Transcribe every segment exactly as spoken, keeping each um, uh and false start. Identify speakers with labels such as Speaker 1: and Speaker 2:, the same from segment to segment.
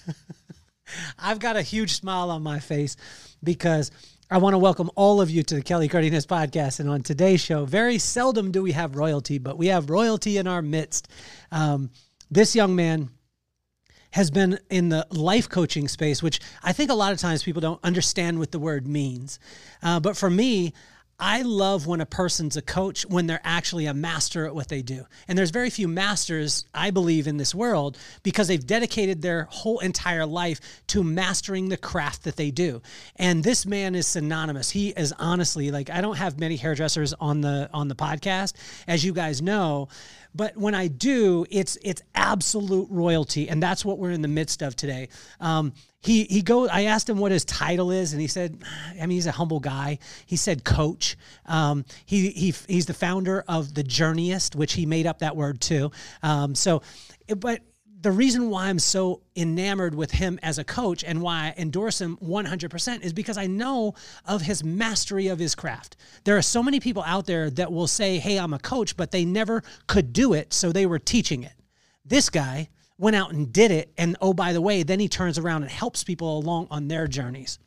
Speaker 1: I've got a huge smile on my face because I want to welcome all of you to the Kelly Cardenas podcast. And on today's show, very seldom do we have royalty, but we have royalty in our midst. Um, this young man has been in the life coaching space, which I think a lot of times people don't understand what the word means. Uh, but for me, I love when a person's a coach when they're actually a master at what they do. And there's very few masters, I believe, in this world because they've dedicated their whole entire life to mastering the craft that they do. And this man is synonymous. He is honestly, like, I don't have many hairdressers on the on the podcast, as you guys know. But when I do, it's it's absolute royalty, and that's what we're in the midst of today. Um, he he go. I asked him what his title is, and he said, I mean, he's a humble guy. He said coach. Um, he he he's the founder of The Journeyist, which he made up that word too. Um, so, but. The reason why I'm so enamored with him as a coach and why I endorse him one hundred percent is because I know of his mastery of his craft. There are so many people out there that will say, hey, I'm a coach, but they never could do it, so they were teaching it. This guy went out and did it, and oh, by the way, then he turns around and helps people along on their journeys.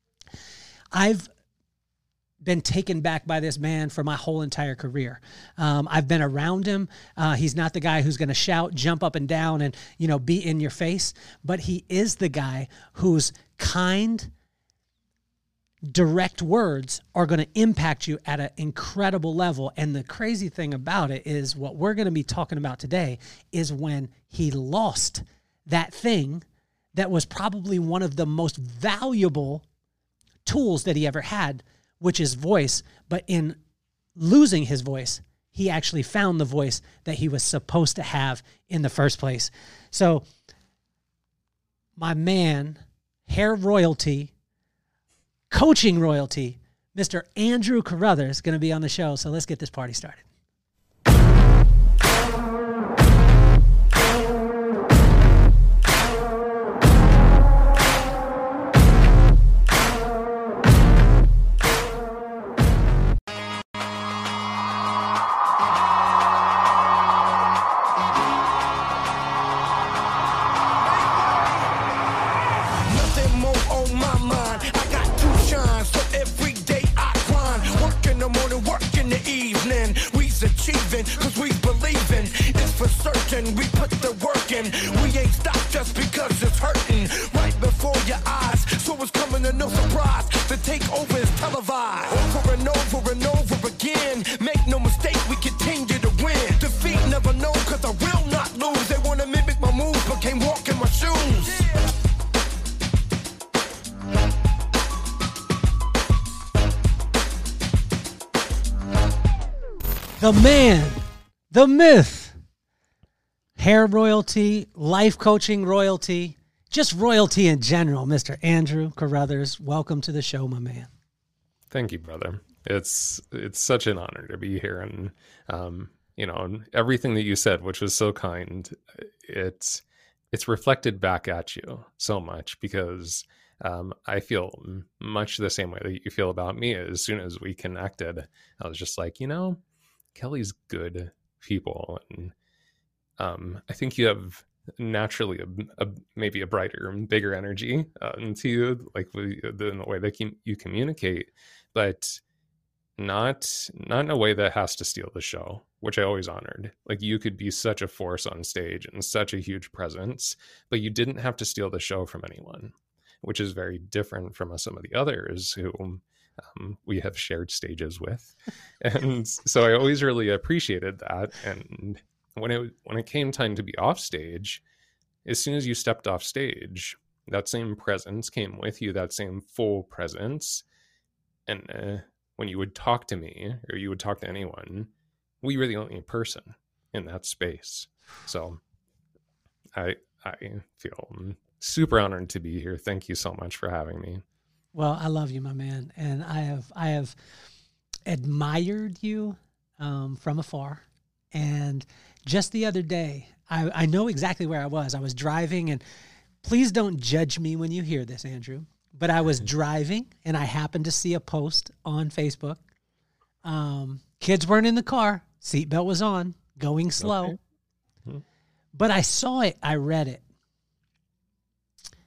Speaker 1: I've been taken back by this man for my whole entire career. Um, I've been around him. Uh, he's not the guy who's going to shout, jump up and down, and, you know, be in your face, but he is the guy whose kind, direct words are going to impact you at an incredible level. And the crazy thing about it is what we're going to be talking about today is when he lost that thing that was probably one of the most valuable tools that he ever had, which is voice. But in losing his voice, he actually found the voice that he was supposed to have in the first place. So my man, hair royalty, coaching royalty, Mister Andrew Carruthers is going to be on the show. So let's get this party started.
Speaker 2: Cause we believin', it's for certain. We put the work in. We ain't stopped just because it's hurting. Right before your eyes, so it's coming to no surprise. The takeover is televised. Over and over and over again. Make no mistake, we continue to win. Defeat never known, cause I will not lose. They wanna mimic my moves, but can't walk in my shoes.
Speaker 1: The man, the myth, hair royalty, life coaching royalty, just royalty in general, Mister Andrew Carruthers. Welcome to the show, my man.
Speaker 3: Thank you, brother. It's it's such an honor to be here, and um, you know, everything that you said, which was so kind, it's it's reflected back at you so much because um, I feel much the same way that you feel about me. As soon as we connected, I was just like, you know, Kelly's good people, and um, I think you have naturally a, a maybe a brighter and bigger energy uh, into you, like the, the way that you communicate, but not not in a way that has to steal the show, which I always honored. Like, you could be such a force on stage and such a huge presence, but you didn't have to steal the show from anyone, which is very different from some of the others who Um, we have shared stages with. And so I always really appreciated that. And when it when it came time to be off stage, as soon as you stepped off stage, that same presence came with you, that same full presence. And uh, when you would talk to me or you would talk to anyone, we were the only person in that space. So I I feel super honored to be here. Thank you so much for having me.
Speaker 1: Well, I love you, my man, and I have I have admired you um, from afar. And just the other day, I, I know exactly where I was. I was driving, and please don't judge me when you hear this, Andrew. But I was driving, and I happened to see a post on Facebook. Um, kids weren't in the car. Seatbelt was on, going slow. Okay. Mm-hmm. But I saw it. I read it.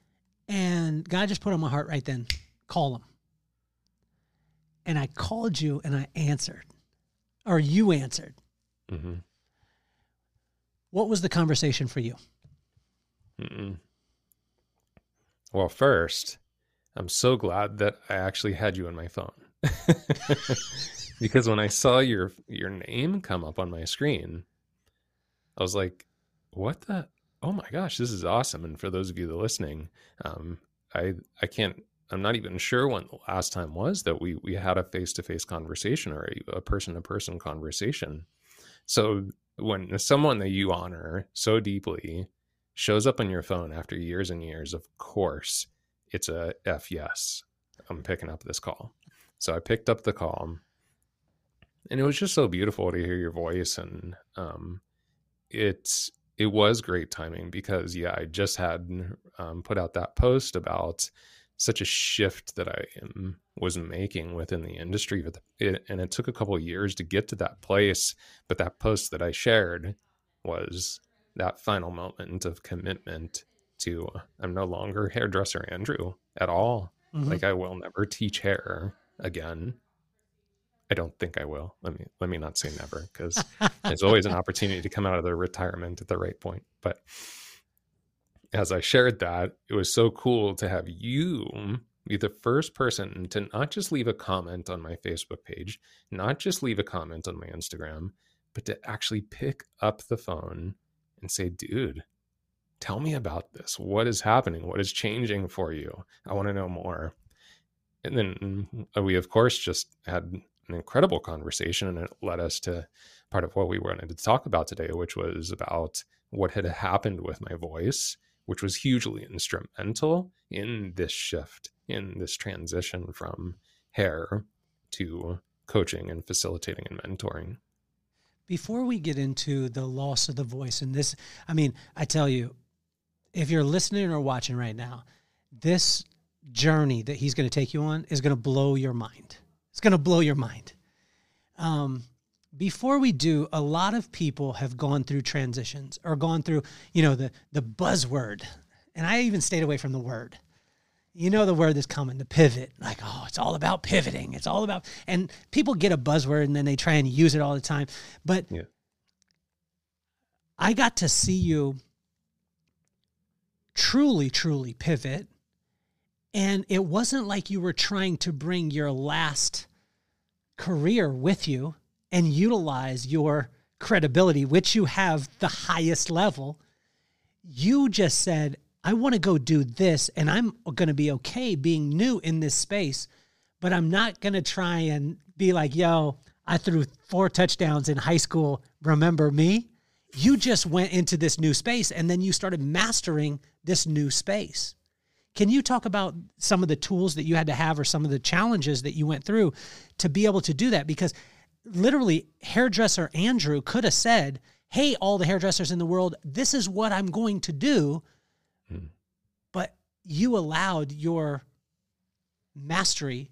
Speaker 1: And God just put on my heart right then, call him. And I called you and I answered, or you answered.
Speaker 3: Mm-hmm.
Speaker 1: What was the conversation for you?
Speaker 3: Mm-mm. Well, first, I'm so glad that I actually had you on my phone. Because when I saw your your name come up on my screen, I was like, what the? Oh my gosh, this is awesome. And for those of you that are listening, um, I I can't, I'm not even sure when the last time was that we we had a face-to-face conversation or a, a person-to-person conversation. So when someone that you honor so deeply shows up on your phone after years and years, of course, it's a F yes, I'm picking up this call. So I picked up the call, and it was just so beautiful to hear your voice. And um, it's, it was great timing because, yeah, I just had um, put out that post about such a shift that I am, was making within the industry. But it, and it took a couple of years to get to that place. But that post that I shared was that final moment of commitment to, I'm no longer hairdresser Andrew at all. Mm-hmm. Like, I will never teach hair again. I don't think I will. Let me, let me not say never, because there's always an opportunity to come out of the retirement at the right point. But as I shared that, it was so cool to have you be the first person to not just leave a comment on my Facebook page, not just leave a comment on my Instagram, but to actually pick up the phone and say, dude, tell me about this. What is happening? What is changing for you? I want to know more. And then we, of course, just had an incredible conversation, and it led us to part of what we wanted to talk about today, which was about what had happened with my voice, which was hugely instrumental in this shift, in this transition from hair to coaching and facilitating and mentoring.
Speaker 1: Before we get into the loss of the voice, and this, I mean, I tell you, if you're listening or watching right now, this journey that he's going to take you on is going to blow your mind. It's going to blow your mind. Um, before we do, a lot of people have gone through transitions or gone through, you know, the, the buzzword. And I even stayed away from the word. You know, the word that's coming, the pivot, like, oh, it's all about pivoting. It's all about, and people get a buzzword and then they try and use it all the time. But yeah. I got to see you truly, truly pivot. And it wasn't like you were trying to bring your last career with you and utilize your credibility, which you have the highest level. You just said, I want to go do this, and I'm going to be okay being new in this space, but I'm not going to try and be like, yo, I threw four touchdowns in high school. Remember me? You just went into this new space, and then you started mastering this new space. Can you talk about some of the tools that you had to have or some of the challenges that you went through to be able to do that? Because literally, hairdresser Andrew could have said, hey, all the hairdressers in the world, this is what I'm going to do. Hmm. But you allowed your mastery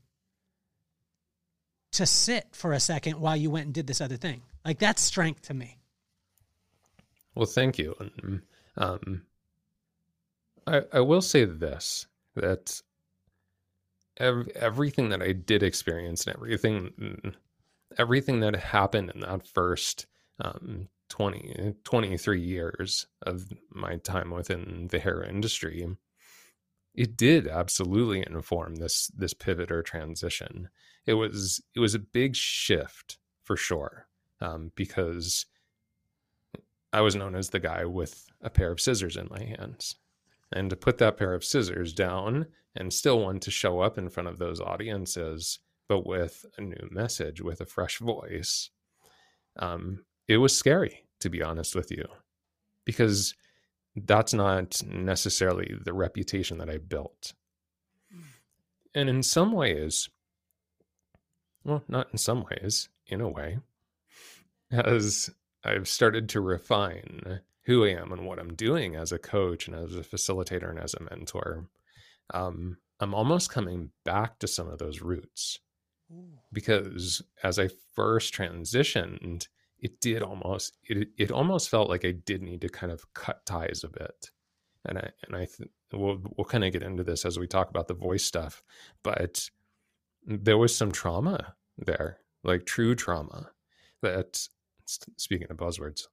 Speaker 1: to sit for a second while you went and did this other thing. Like, that's strength to me.
Speaker 3: Well, thank you. Um, I, I will say this, that ev- everything that I did experience and everything, everything that happened in that first um, twenty, twenty-three years of my time within the hair industry, it did absolutely inform this, this pivot or transition. It was, it was a big shift for sure. Um, because I was known as the guy with a pair of scissors in my hands. And to put that pair of scissors down and still want to show up in front of those audiences, but with a new message, with a fresh voice, um, it was scary, to be honest with you, because that's not necessarily the reputation that I built. And in some ways, well, not in some ways, in a way, as I've started to refine who I am and what I'm doing as a coach and as a facilitator and as a mentor, um, I'm almost coming back to some of those roots. Ooh. Because as I first transitioned, it did almost, it, it almost felt like I did need to kind of cut ties a bit. and I and I th- we'll we'll kind of get into this as we talk about the voice stuff, but there was some trauma there, like true trauma. That, speaking of buzzwords,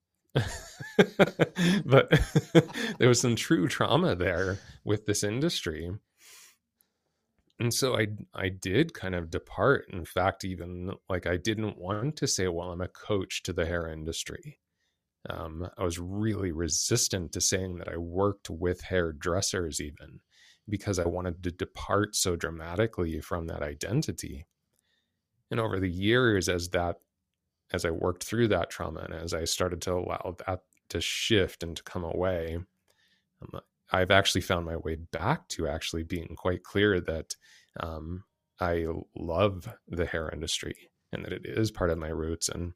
Speaker 3: but there was some true trauma there with this industry. And so I I did kind of depart. In fact, even like I didn't want to say, well, I'm a coach to the hair industry. Um, I was really resistant to saying that I worked with hairdressers, even because I wanted to depart so dramatically from that identity. And over the years, as that, as I worked through that trauma and as I started to allow that to shift and to come away, um, I've actually found my way back to actually being quite clear that um, I love the hair industry and that it is part of my roots. And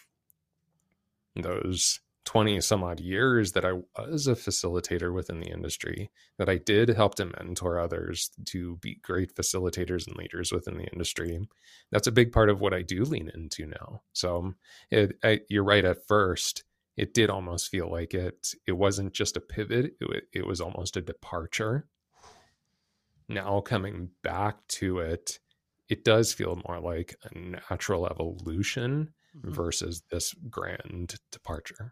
Speaker 3: those twenty some odd years that I was a facilitator within the industry, that I did help to mentor others to be great facilitators and leaders within the industry, that's a big part of what I do lean into now. So it, I, you're right. At first, it did almost feel like it, it wasn't just a pivot. It, it was almost a departure. Now coming back to it, it does feel more like a natural evolution mm-hmm. versus this grand departure.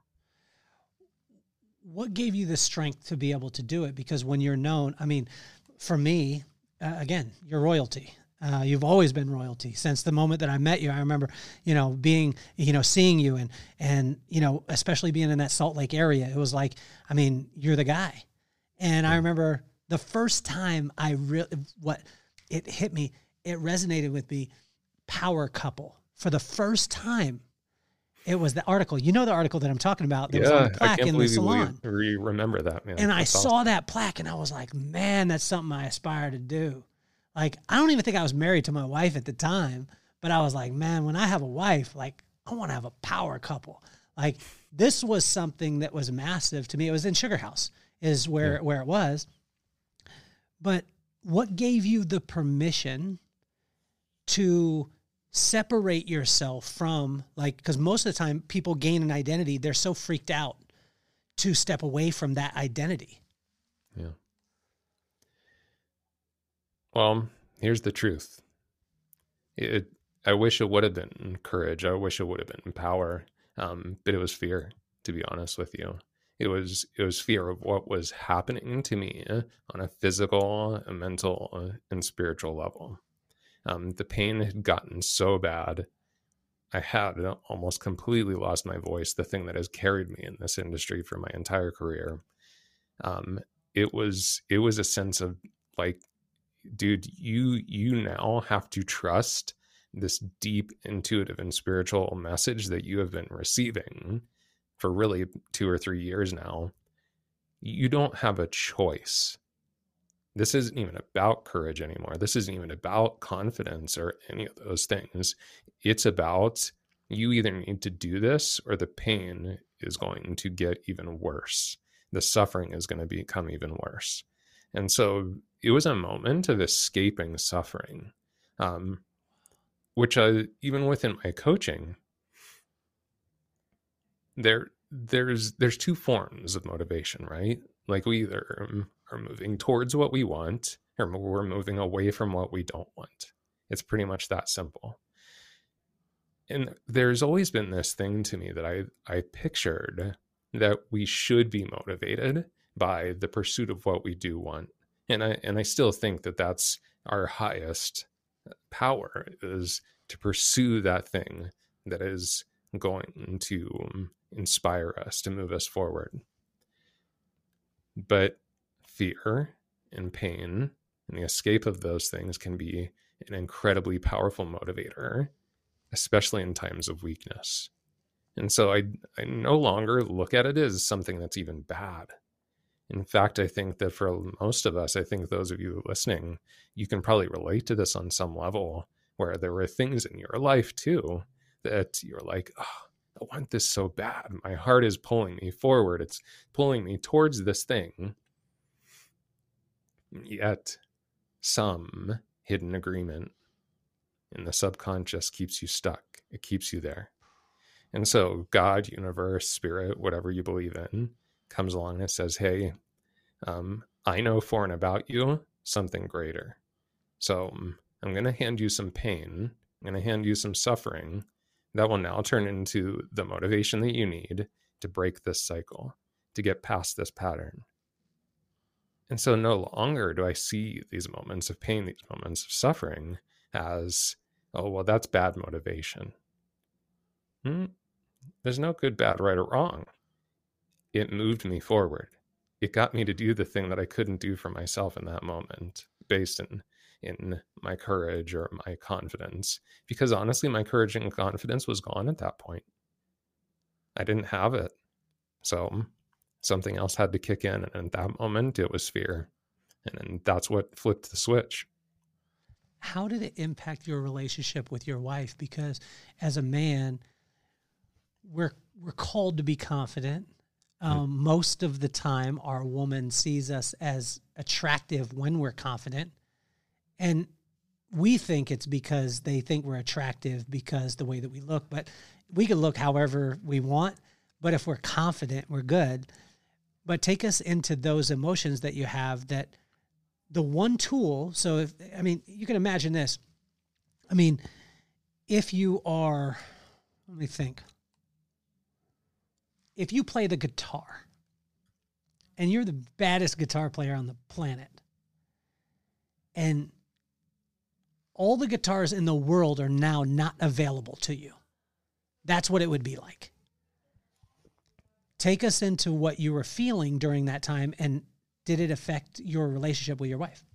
Speaker 1: What gave you the strength to be able to do it? Because when you're known, I mean, for me, uh, again, you're royalty. Uh, you've always been royalty since the moment that I met you. I remember, you know, being, you know, seeing you and, and, you know, especially being in that Salt Lake area, it was like, I mean, you're the guy. And I remember the first time I really, what it hit me, it resonated with me, power couple. For the first time, it was the article. You know the article that I'm talking about that
Speaker 3: yeah,
Speaker 1: was on the plaque
Speaker 3: I can't
Speaker 1: in the salon.
Speaker 3: You re- remember that, man.
Speaker 1: And
Speaker 3: that's
Speaker 1: I
Speaker 3: awesome.
Speaker 1: saw that plaque and I was like, man, that's something I aspire to do. Like, I don't even think I was married to my wife at the time, but I was like, man, when I have a wife, like, I want to have a power couple. Like, this was something that was massive to me. It was in Sugar House is where, yeah. where it was. But what gave you the permission to separate yourself from, like, because most of the time people gain an identity, they're so freaked out to step away from that identity.
Speaker 3: Yeah. Well, here's the truth. It, I wish it would have been courage. I wish it would have been power. Um, but it was fear, to be honest with you. It was, it was fear of what was happening to me on a physical, a mental, and spiritual level. Um, the pain had gotten so bad. I had almost completely lost my voice, the thing that has carried me in this industry for my entire career. Um, it was, it was a sense of like, dude, you, you now have to trust this deep, intuitive, and spiritual message that you have been receiving for really two or three years now. You don't have a choice. This isn't even about courage anymore. This isn't even about confidence or any of those things. It's about you either need to do this or the pain is going to get even worse. The suffering is going to become even worse. And so it was a moment of escaping suffering, um, which I, even within my coaching, there, there's, there's two forms of motivation, right? Like we either are moving towards what we want or we're moving away from what we don't want. It's pretty much that simple. And there's always been this thing to me that I, I pictured that we should be motivated by the pursuit of what we do want. And I, and I still think that that's our highest power, is to pursue that thing that is going to inspire us, to move us forward. But fear and pain and the escape of those things can be an incredibly powerful motivator, especially in times of weakness. And so I, I no longer look at it as something that's even bad. In fact, I think that for most of us, I think those of you listening, you can probably relate to this on some level, where there were things in your life too that you're like, oh, I want this so bad. My heart is pulling me forward. It's pulling me towards this thing. Yet some hidden agreement in the subconscious keeps you stuck. It keeps you there. And so God, universe, spirit, whatever you believe in, comes along and says, hey, um, I know for and about you something greater. So um, I'm going to hand you some pain. I'm going to hand you some suffering that will now turn into the motivation that you need to break this cycle, to get past this pattern. And so no longer do I see these moments of pain, these moments of suffering as, oh, well, that's bad motivation. Hmm? There's no good, bad, right, or wrong. It moved me forward. It got me to do the thing that I couldn't do for myself in that moment, based in in my courage or my confidence. Because honestly, my courage and confidence was gone at that point. I didn't have it. So something else had to kick in. And at that moment, it was fear. And then that's what flipped the switch.
Speaker 1: How did it impact your relationship with your wife? Because as a man, we're we're called to be confident. Um, mm. Most of the time, our woman sees us as attractive when we're confident. And we think it's because they think we're attractive because the way that we look. But we can look however we want. But if we're confident, we're good. But take us into those emotions that you have, that the one tool. So, if I mean, you can imagine this. I mean, if you are, let me think. If you play the guitar and you're the baddest guitar player on the planet, and all the guitars in the world are now not available to you, that's what it would be like. Take us into what you were feeling during that time, and did it affect your relationship with your wife?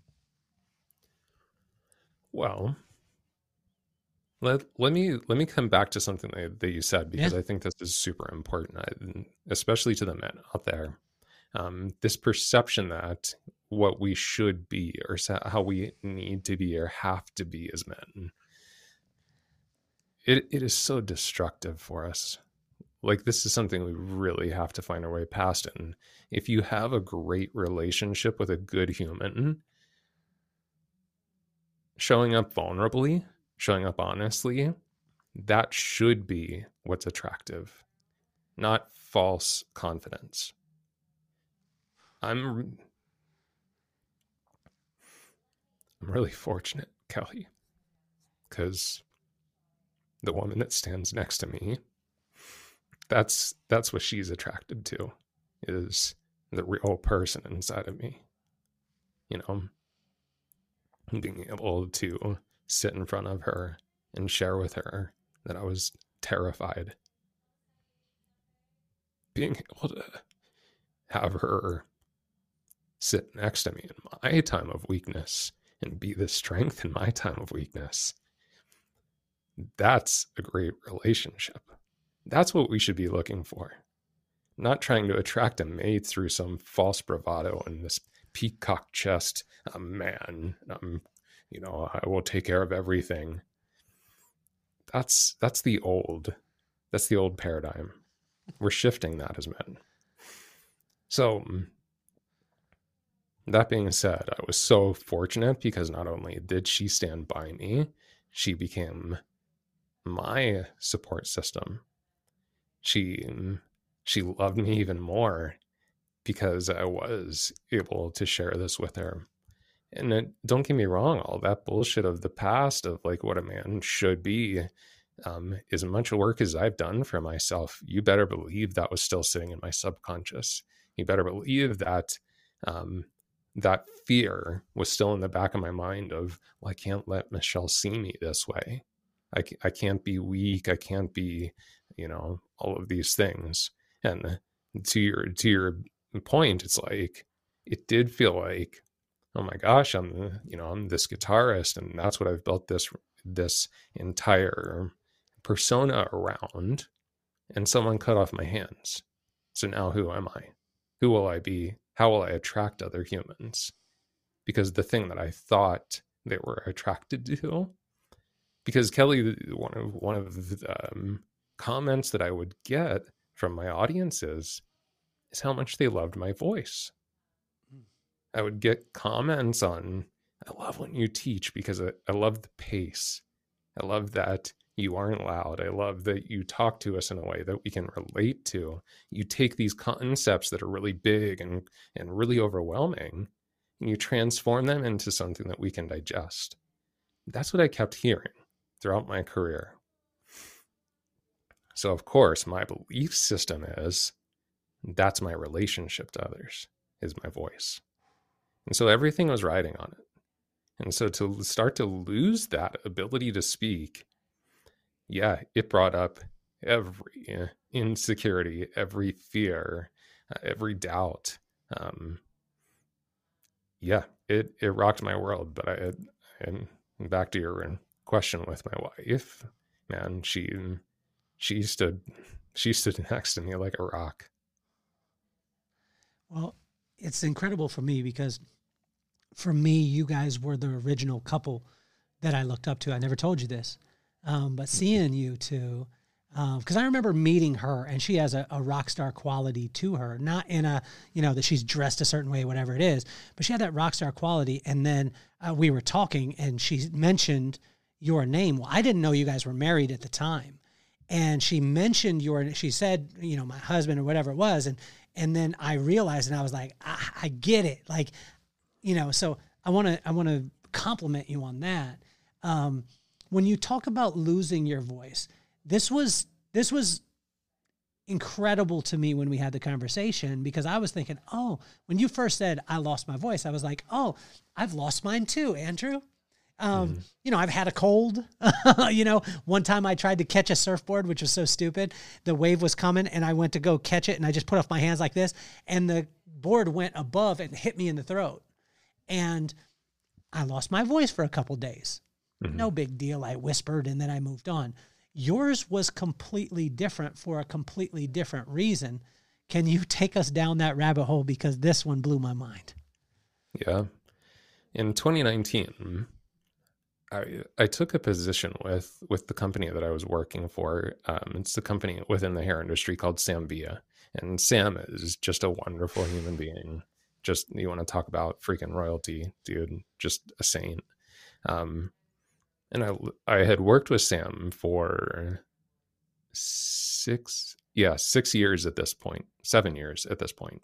Speaker 3: Well, let let me let me come back to something that, that you said, because yeah. I think this is super important, I, especially to the men out there. Um, this perception that what we should be, or how we need to be or have to be as men, it it is so destructive for us. Like, this is something we really have to find our way past. And if you have a great relationship with a good human, showing up vulnerably, showing up honestly, that should be what's attractive, not false confidence. I'm, I'm really fortunate, Kelly, because the woman that stands next to me, That's that's what she's attracted to, is the real person inside of me. You know, being able to sit in front of her and share with her that I was terrified. Being able to have her sit next to me in my time of weakness and be the strength in my time of weakness. That's a great relationship. That's what we should be looking for. Not trying to attract a mate through some false bravado and this peacock chest, um, man, um, you know, I will take care of everything. That's, that's the old, that's the old paradigm. We're shifting that as men. So that being said, I was so fortunate because not only did she stand by me, she became my support system. She she loved me even more because I was able to share this with her. And it, don't get me wrong, all that bullshit of the past of like what a man should be, um, as much work as I've done for myself, you better believe that was still sitting in my subconscious. You better believe that um, that fear was still in the back of my mind of, well, I can't let Michelle see me this way. I, I can't be weak. I can't be, you know, all of these things. And to your, to your point, it's like, it did feel like, oh my gosh, I'm, you know, I'm this guitarist and that's what I've built this, this entire persona around, and someone cut off my hands. So now who am I? Who will I be? How will I attract other humans? Because the thing that I thought they were attracted to, because Kelly, one of, one of the um, comments that I would get from my audiences is how much they loved my voice. I would get comments on, I love when you teach because I, I love the pace. I love that You aren't loud. I love that you talk to us in a way that we can relate to. You take these concepts that are really big and, and really overwhelming, and you transform them into something that we can digest. That's what I kept hearing throughout my career. So, of course, my belief system is that's my relationship to others, is my voice. And so everything was riding on it. And so to start to lose that ability to speak, yeah, it brought up every insecurity, every fear, uh, every doubt. Um, yeah, it, it rocked my world. But I, and back to your question with my wife, man, she, she stood, she stood next to me like a rock.
Speaker 1: Well, it's incredible for me because for me, you guys were the original couple that I looked up to. I never told you this. Um, but seeing you two, because um, I remember meeting her, and she has a, a rock star quality to her, not in a, you know, that she's dressed a certain way, whatever it is, but she had that rock star quality. And then uh, we were talking, and she mentioned your name. Well, I didn't know you guys were married at the time. And she mentioned your, she said, you know, my husband or whatever it was. And, and then I realized, and I was like, I, I get it. Like, you know, so I want to, I want to compliment you on that. Um, When you talk about losing your voice, this was this was incredible to me when we had the conversation, because I was thinking, oh, when you first said I lost my voice, I was like, oh, I've lost mine too, Andrew. Um, mm-hmm. You know, I've had a cold. You know, one time I tried to catch a surfboard, which was so stupid. The wave was coming, and I went to go catch it, and I just put off my hands like this, and the board went above and hit me in the throat. And I lost my voice for a couple days. Mm-hmm. No big deal. I whispered and then I moved on. Yours was completely different for a completely different reason. Can you take us down that rabbit hole? Because this one blew my mind.
Speaker 3: Yeah. In twenty nineteen, I I took a position with, with the company that I was working for. Um, it's a company within the hair industry called Sam Villa. And Sam is just a wonderful human being. Just, you want to talk about freaking royalty, dude, just a saint. Um, And I, I had worked with Sam for six, yeah, six years at this point, seven years at this point.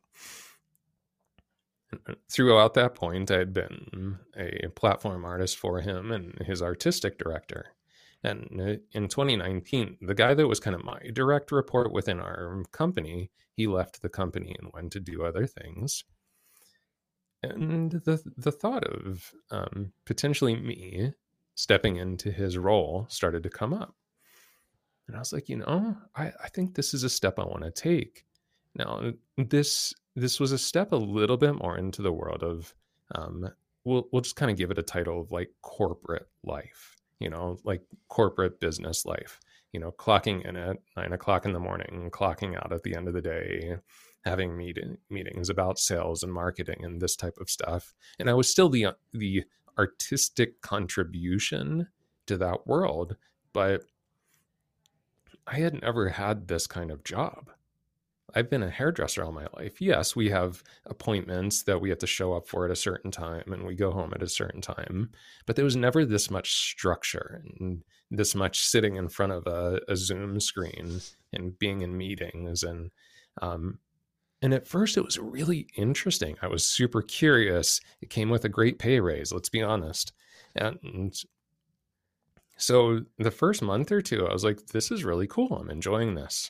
Speaker 3: And throughout that point, I had been a platform artist for him and his artistic director. And in twenty nineteen, the guy that was kind of my direct report within our company, he left the company and went to do other things. And the the thought of um, potentially me stepping into his role started to come up. And I was like, you know, I, I think this is a step I want to take. Now, this this was a step a little bit more into the world of, um, we'll, we'll just kind of give it a title of like corporate life, you know, like corporate business life, you know, clocking in at nine o'clock in the morning, clocking out at the end of the day, having meeting, meetings about sales and marketing and this type of stuff. And I was still the the artistic contribution to that world, but I had never had this kind of job. I've been a hairdresser all my life. Yes, we have appointments that we have to show up for at a certain time and we go home at a certain time, but there was never this much structure and this much sitting in front of a, a Zoom screen and being in meetings. And, um, and at first it was really interesting. I was super curious. It came with a great pay raise, let's be honest. And so the first month or two, I was like, this is really cool. I'm enjoying this.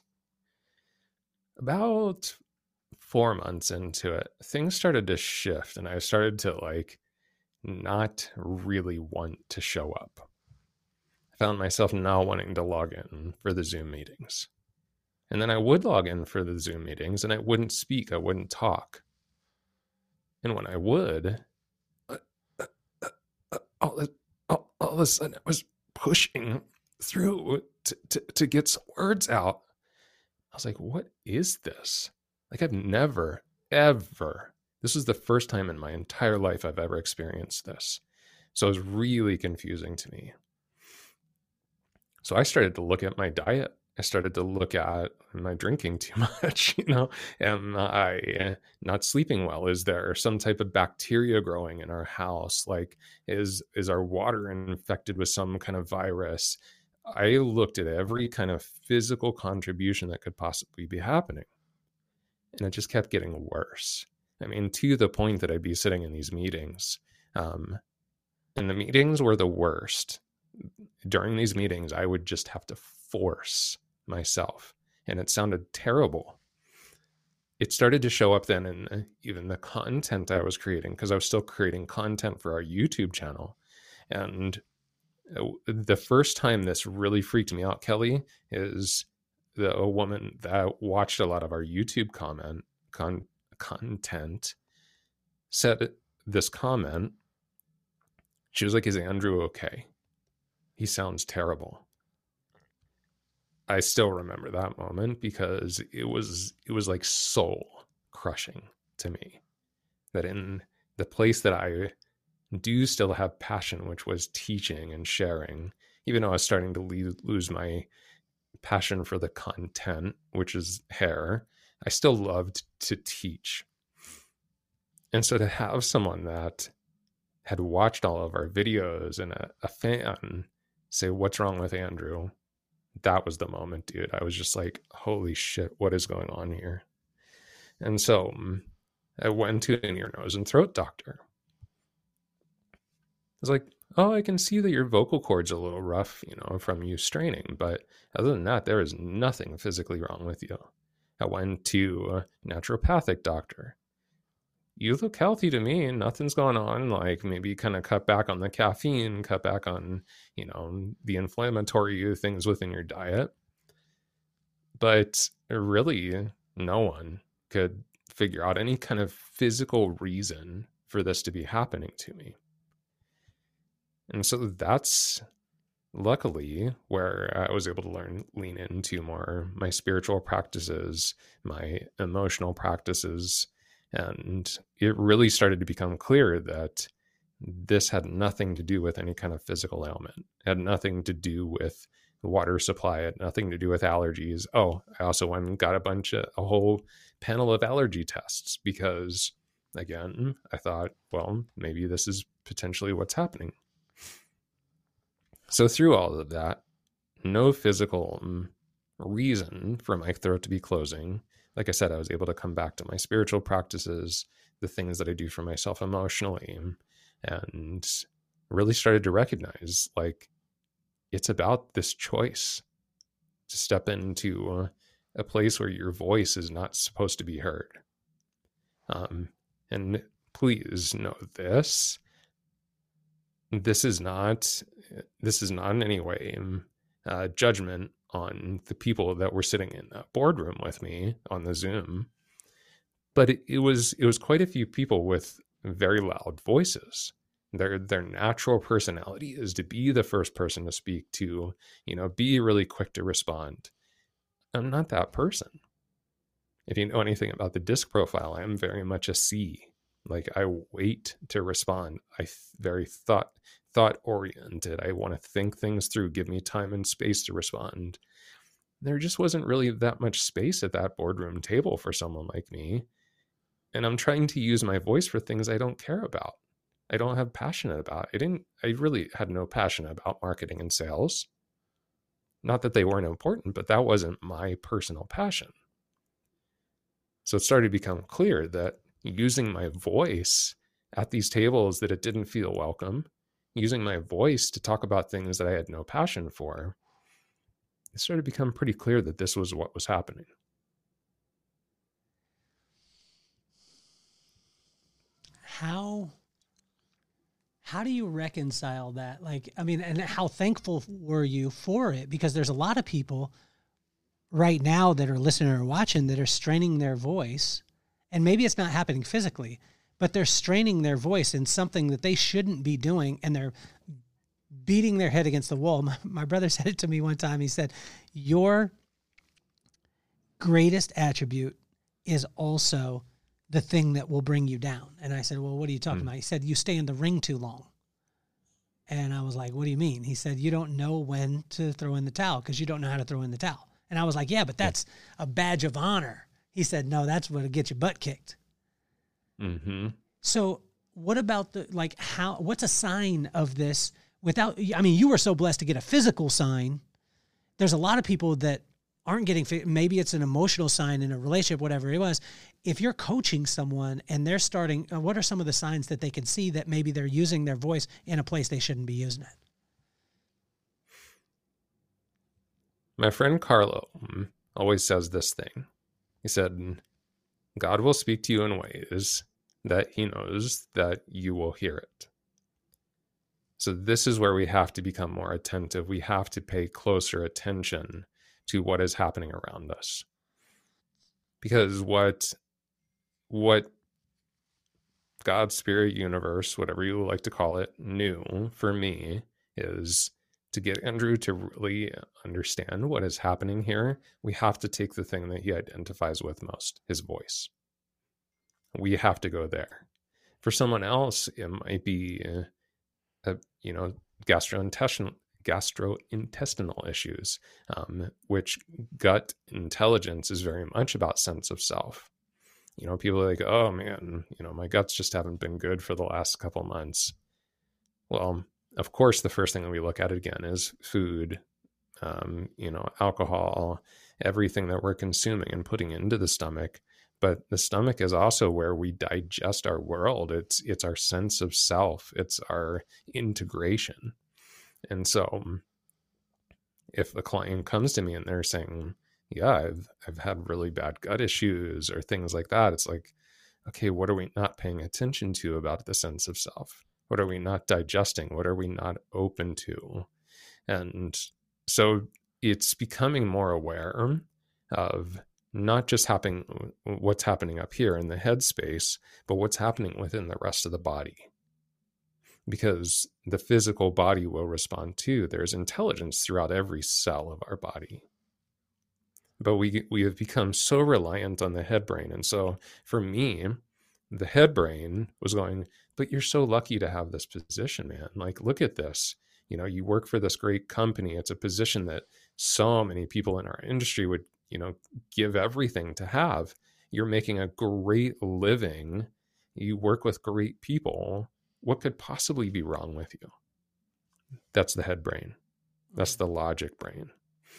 Speaker 3: About four months into it, things started to shift and I started to like not really want to show up. I found myself not wanting to log in for the Zoom meetings. And then I would log in for the Zoom meetings and I wouldn't speak, I wouldn't talk. And when I would, uh, uh, uh, all, all, all of a sudden I was pushing through to, to, to get some words out. I was like, what is this? Like, I've never, ever, this was the first time in my entire life I've ever experienced this. So it was really confusing to me. So I started to look at my diet. I started to look at, am I drinking too much? You know, am I not sleeping well? Is there some type of bacteria growing in our house? Like, is, is our water infected with some kind of virus? I looked at every kind of physical contribution that could possibly be happening, and it just kept getting worse. I mean, to the point that I'd be sitting in these meetings, um, and the meetings were the worst. During these meetings, I would just have to force myself, and it sounded terrible. It started to show up then in even the content I was creating, because I was still creating content for our YouTube channel. And the first time this really freaked me out, Kelly, is the a woman that watched a lot of our YouTube comment con, content said this comment. She was like, "Is Andrew okay? He sounds terrible." I still remember that moment because it was it was like soul crushing to me, that in the place that I do still have passion, which was teaching and sharing, even though I was starting to le- lose my passion for the content, which is hair, I still loved to teach. And so to have someone that had watched all of our videos and a, a fan say, "What's wrong with Andrew?" That was the moment, dude. I was just like, holy shit, what is going on here? And so I went to an ear, nose, and throat doctor. I was like, "Oh, I can see that your vocal cords are a little rough, you know, from you straining. But other than that, there is nothing physically wrong with you." I went to a naturopathic doctor. "You look healthy to me, and nothing's going on. Like, maybe kind of cut back on the caffeine, cut back on, you know, the inflammatory things within your diet." But really, no one could figure out any kind of physical reason for this to be happening to me. And so that's luckily where I was able to learn, lean into more my spiritual practices, my emotional practices. And it really started to become clear that this had nothing to do with any kind of physical ailment. It had nothing to do with water supply. It had nothing to do with allergies. Oh, I also went and got a bunch of, a whole panel of allergy tests because, again, I thought, well, maybe this is potentially what's happening. So through all of that, no physical reason for my throat to be closing. Like I said, I was able to come back to my spiritual practices, the things that I do for myself emotionally, and really started to recognize, like, it's about this choice to step into a place where your voice is not supposed to be heard. Um, and please know this, this is not, this is not in any way uh, judgment on the people that were sitting in that boardroom with me on the Zoom. But it, it was it was quite a few people with very loud voices. Their their natural personality is to be the first person to speak, to, you know, be really quick to respond. I'm not that person. If you know anything about the disc profile, I'm very much a C. Like, I wait to respond. I th- very thought thought oriented. I want to think things through. Give me time and space to respond. There just wasn't really that much space at that boardroom table for someone like me. And I'm trying to use my voice for things I don't care about. I don't have passion about. I didn't, I really had no passion about marketing and sales. Not that they weren't important, but that wasn't my personal passion. So it started to become clear that using my voice at these tables that it didn't feel welcome, using my voice to talk about things that I had no passion for, it started to become pretty clear that this was what was happening.
Speaker 1: How, how do you reconcile that? Like, I mean, and how thankful were you for it? Because there's a lot of people right now that are listening or watching that are straining their voice, and maybe it's not happening physically, but they're straining their voice in something that they shouldn't be doing, and they're beating their head against the wall. My, my brother said it to me one time. He said, your greatest attribute is also the thing that will bring you down. And I said, well, what are you talking mm. about? He said, you stay in the ring too long. And I was like, what do you mean? He said, you don't know when to throw in the towel because you don't know how to throw in the towel. And I was like, yeah, but that's yeah. a badge of honor. He said, no, that's what'll get your butt kicked.
Speaker 3: Mm-hmm.
Speaker 1: So what about the, like, how, what's a sign of this without, I mean, you were so blessed to get a physical sign there's a lot of people that aren't getting, maybe it's an emotional sign in a relationship, whatever it was. If you're coaching someone and they're starting, uh, what are some of the signs that they can see that maybe they're using their voice in a place they shouldn't be using it?
Speaker 3: My friend Carlo always says this thing. He said, God will speak to you in ways that he knows that you will hear it. So this is where we have to become more attentive. We have to pay closer attention to what is happening around us. Because what, what God's spirit universe, whatever you like to call it, knew for me is to get Andrew to really understand what is happening here, we have to take the thing that he identifies with most, his voice. We have to go there. For someone else, it might be, a, you know, gastrointestinal gastrointestinal issues, um, which gut intelligence is very much about sense of self. You know, people are like, oh man, you know, my guts just haven't been good for the last couple months. Well, of course, the first thing that we look at again is food, um, you know, alcohol, everything that we're consuming and putting into the stomach. But the stomach is also where we digest our world. It's it's our sense of self. It's our integration. And so if a client comes to me and they're saying, yeah, I've, I've had really bad gut issues or things like that, it's like, okay, what are we not paying attention to about the sense of self? What are we not digesting? What are we not open to? And so it's becoming more aware of not just happening, what's happening up here in the head space, but what's happening within the rest of the body. Because the physical body will respond too. There's intelligence throughout every cell of our body. But we we have become so reliant on the head brain. And so for me, the head brain was going, but you're so lucky to have this position, man. Like, look at this. You know, you work for this great company. It's a position that so many people in our industry would, you know, give everything to have. You're making a great living. You work with great people. What could possibly be wrong with you? That's the head brain. That's the logic brain.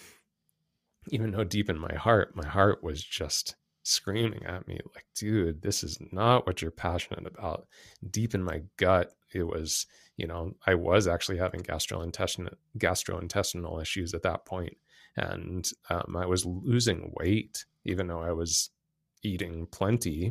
Speaker 3: Even though deep in my heart, my heart was just screaming at me like, dude, this is not what you're passionate about. Deep in my gut, it was, you know, I was actually having gastrointestinal gastrointestinal issues at that point. And um, I was losing weight, even though I was eating plenty.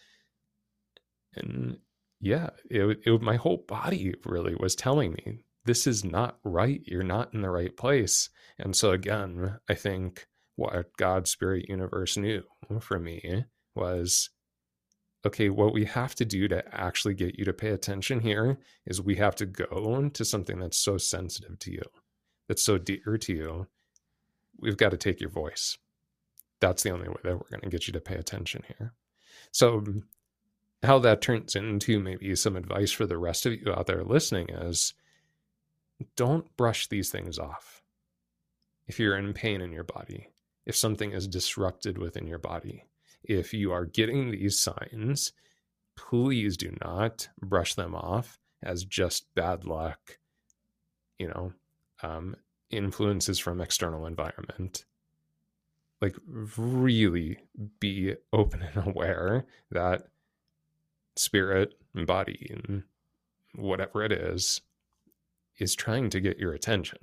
Speaker 3: And yeah, it, it, my whole body really was telling me, this is not right. You're not in the right place. And so again, I think what God's spirit universe knew for me was, okay, what we have to do to actually get you to pay attention here is we have to go into something that's so sensitive to you, that's so dear to you. We've got to take your voice. That's the only way that we're going to get you to pay attention here. So how that turns into maybe some advice for the rest of you out there listening is, don't brush these things off. If you're in pain in your body, if something is disrupted within your body, if you are getting these signs, please do not brush them off as just bad luck, you know, um, influences from external environment. Like, really be open and aware that spirit and body and whatever it is, is trying to get your attention.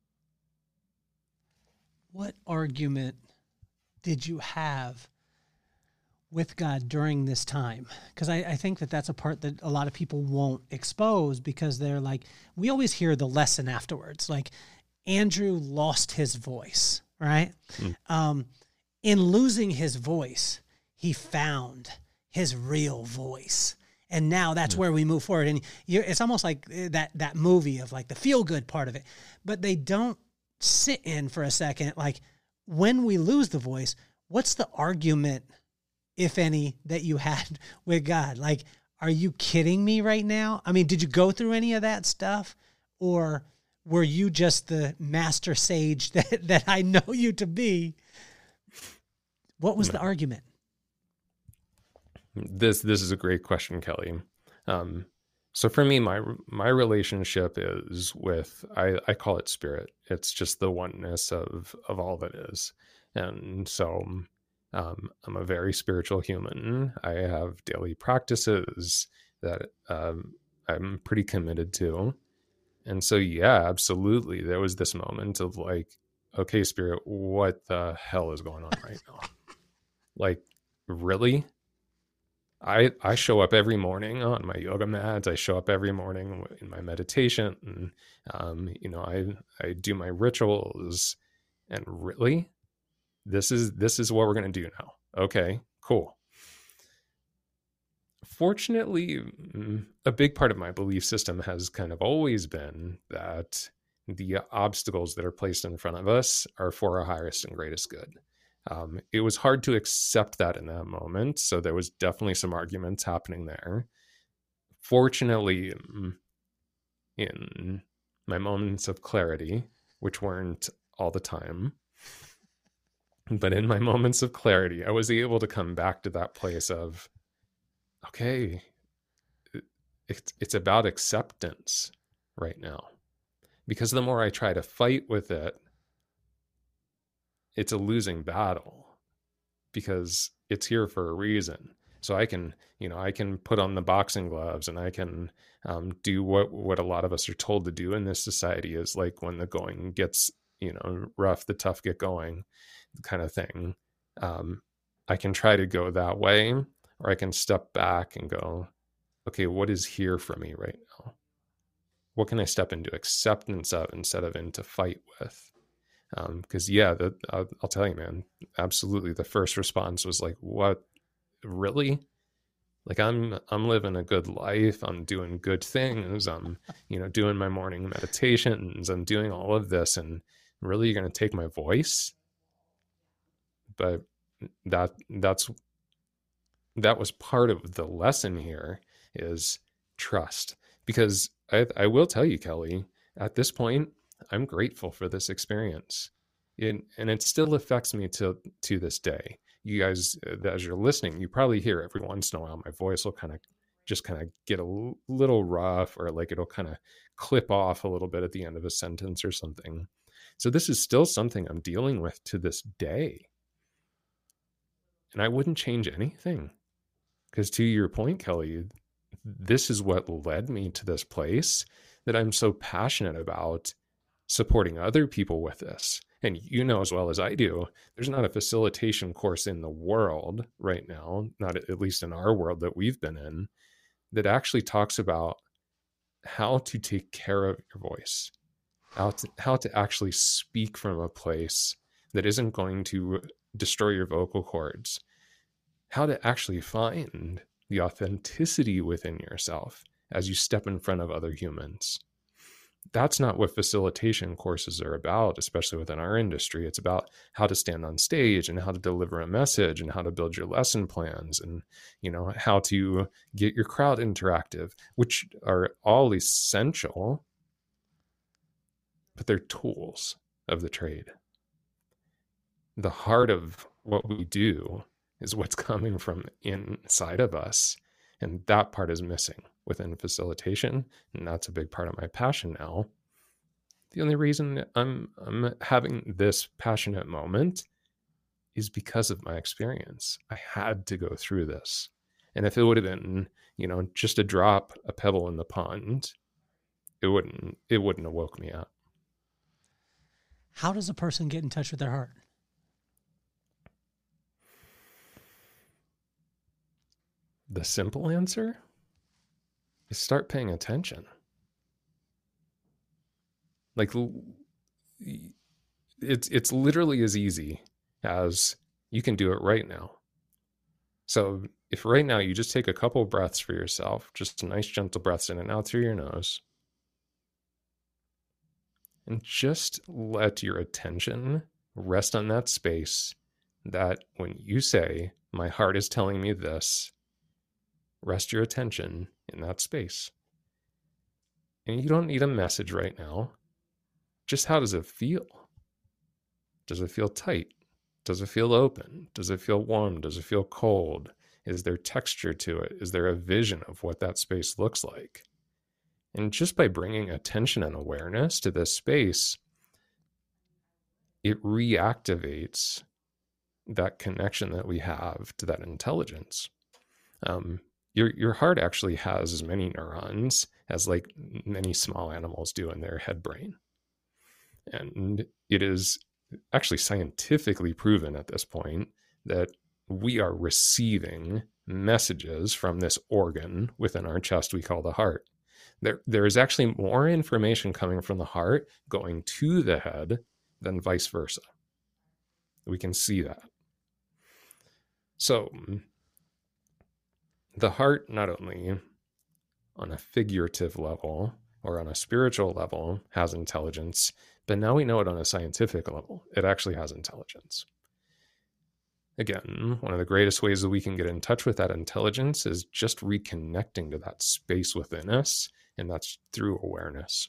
Speaker 1: What argument did you have with God during this time? Because I, I think that that's a part that a lot of people won't expose, because they're like, we always hear the lesson afterwards. Like, Andrew lost his voice, right? Mm. Um, in losing his voice, he found his real voice. And now that's mm. where we move forward. And you, it's almost like that that movie of like the feel-good part of it. But they don't sit in for a second, like, when we lose the voice, what's the argument, if any, that you had with God? Like, are you kidding me right now? I mean, did you go through any of that stuff? Or were you just the master sage that, that I know you to be? What was no. the argument?
Speaker 3: This this is a great question, Kelly. Um, So for me, my my relationship is with, I, I call it spirit. It's just the oneness of of all that is. And so um, I'm a very spiritual human. I have daily practices that um, I'm pretty committed to. And so, yeah, absolutely. There was this moment of like, okay, spirit, what the hell is going on right now? Like, really? I, I show up every morning on my yoga mat. I show up every morning in my meditation, and um, you know, I I do my rituals. And really, this is this is what we're gonna do now. Okay, cool. Fortunately, a big part of my belief system has kind of always been that the obstacles that are placed in front of us are for our highest and greatest good. Um, it was hard to accept that in that moment. So there was definitely some arguments happening there. Fortunately, in my moments of clarity, which weren't all the time, but in my moments of clarity, I was able to come back to that place of, okay, it's, it's about acceptance right now. Because the more I try to fight with it, it's a losing battle, because it's here for a reason. So I can, you know, I can put on the boxing gloves and I can um, do what, what a lot of us are told to do in this society, is like when the going gets, you know, rough, the tough get going kind of thing. Um, I can try to go that way, or I can step back and go, okay, what is here for me right now? What can I step into acceptance of instead of into fight with? Because um, yeah, the, I'll, I'll tell you, man, absolutely. The first response was like, what, really? Like I'm, I'm living a good life. I'm doing good things. I'm, you know, doing my morning meditations. I'm doing all of this. And really, you're going to take my voice? But that, that's, that was part of the lesson here, is trust. Because I, I will tell you, Kelly, at this point, I'm grateful for this experience. It, and it still affects me to, to this day. You guys, as you're listening, you probably hear every once in a while, my voice will kind of just kind of get a l- little rough, or like it'll kind of clip off a little bit at the end of a sentence or something. So this is still something I'm dealing with to this day. And I wouldn't change anything. Because to your point, Kelly, this is what led me to this place that I'm so passionate about supporting other people with this. And you know as well as I do, there's not a facilitation course in the world right now, not at least in our world that we've been in, that actually talks about how to take care of your voice, how to, how to actually speak from a place that isn't going to destroy your vocal cords, how to actually find the authenticity within yourself as you step in front of other humans. That's not what facilitation courses are about, especially within our industry. It's about how to stand on stage and how to deliver a message and how to build your lesson plans and, you know, how to get your crowd interactive, which are all essential, but they're tools of the trade. The heart of what we do is what's coming from inside of us. And that part is missing within facilitation. And that's a big part of my passion now. The only reason I'm I'm having this passionate moment is because of my experience. I had to go through this. And if it would have been, you know, just a drop, a pebble in the pond, it wouldn't it wouldn't have woke me up.
Speaker 1: How does a person get in touch with their heart?
Speaker 3: The simple answer is start paying attention. Like it's it's literally as easy as you can do it right now. So if right now you just take a couple breaths for yourself, just nice gentle breaths in and out through your nose, and just let your attention rest on that space that when you say, my heart is telling me this, rest your attention in that space. And you don't need a message right now. Just how does it feel? Does it feel tight? Does it feel open? Does it feel warm? Does it feel cold? Is there texture to it? Is there a vision of what that space looks like? And just by bringing attention and awareness to this space, it reactivates that connection that we have to that intelligence. Um, your your heart actually has as many neurons as like many small animals do in their head brain. And it is actually scientifically proven at this point that we are receiving messages from this organ within our chest we call the heart. There, there is actually more information coming from the heart going to the head than vice versa. We can see that. So the heart, not only on a figurative level or on a spiritual level, has intelligence, but now we know it on a scientific level. It actually has intelligence. Again, one of the greatest ways that we can get in touch with that intelligence is just reconnecting to that space within us, and that's through awareness.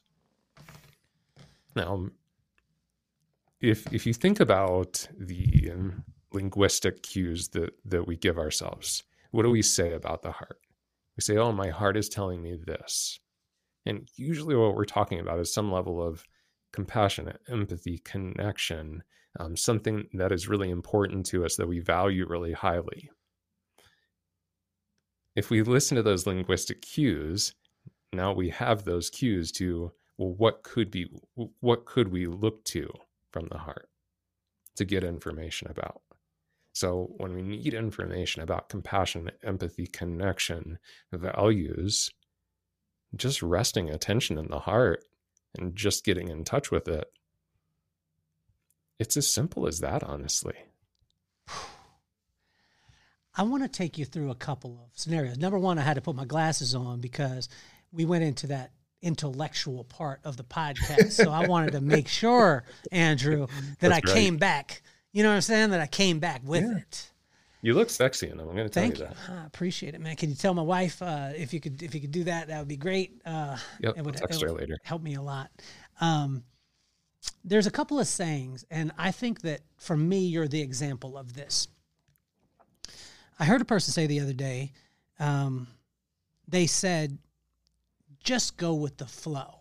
Speaker 3: Now, if if you think about the linguistic cues that, that we give ourselves, what do we say about the heart? We say, oh, my heart is telling me this. And usually what we're talking about is some level of compassion, empathy, connection, um, something that is really important to us that we value really highly. If we listen to those linguistic cues, now we have those cues to, well, what could be, what could we look to from the heart to get information about? So when we need information about compassion, empathy, connection, values, just resting attention in the heart and just getting in touch with it, it's as simple as that, honestly.
Speaker 1: I want to take you through a couple of scenarios. Number one, I had to put my glasses on because we went into that intellectual part of the podcast. So I wanted to make sure, Andrew, that
Speaker 3: That's
Speaker 1: I
Speaker 3: right.
Speaker 1: came back. You know what I'm saying? That I came back with
Speaker 3: Yeah.
Speaker 1: it.
Speaker 3: You look sexy in them. I'm going to tell
Speaker 1: Thank
Speaker 3: you
Speaker 1: you.
Speaker 3: that.
Speaker 1: I appreciate it, man. Can you tell my wife uh, if you could if you could do that? That would be great. Uh,
Speaker 3: Yep,
Speaker 1: it would,
Speaker 3: I'll text
Speaker 1: it
Speaker 3: her
Speaker 1: would
Speaker 3: later.
Speaker 1: help me a lot. Um, there's a couple of sayings, and I think that for me, you're the example of this. I heard a person say the other day, um, they said, just go with the flow.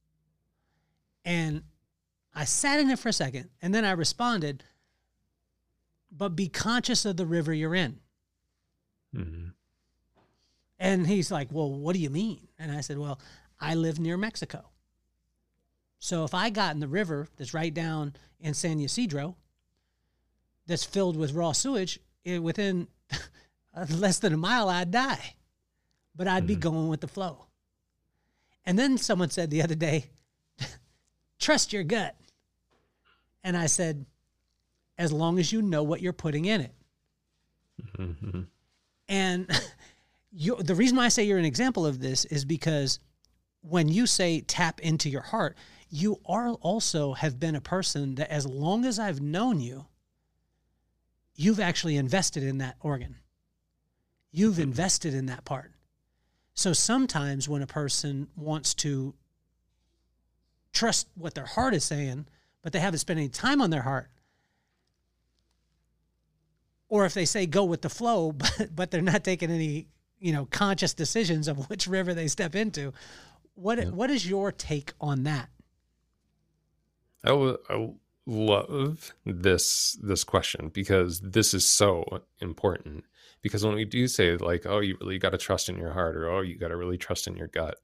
Speaker 1: And I sat in it for a second, and then I responded, but be conscious of the river you're in.
Speaker 3: Mm-hmm.
Speaker 1: And he's like, well, what do you mean? And I said, well, I live near Mexico. So if I got in the river that's right down in San Ysidro, that's filled with raw sewage, it, within less than a mile, I'd die. But I'd mm-hmm. be going with the flow. And then someone said the other day, trust your gut. And I said, as long as you know what you're putting in it. Mm-hmm. And you, the reason why I say you're an example of this is because when you say tap into your heart, you are also have been a person that as long as I've known you, you've actually invested in that organ. You've mm-hmm. invested in that part. So sometimes when a person wants to trust what their heart is saying, but they haven't spent any time on their heart, or if they say go with the flow, but, but they're not taking any, you know, conscious decisions of which river they step into. What yeah. what is your take on that?
Speaker 3: I, w- I love this this question because this is so important. Because when we do say like, oh, you really got to trust in your heart, or oh, you got to really trust in your gut,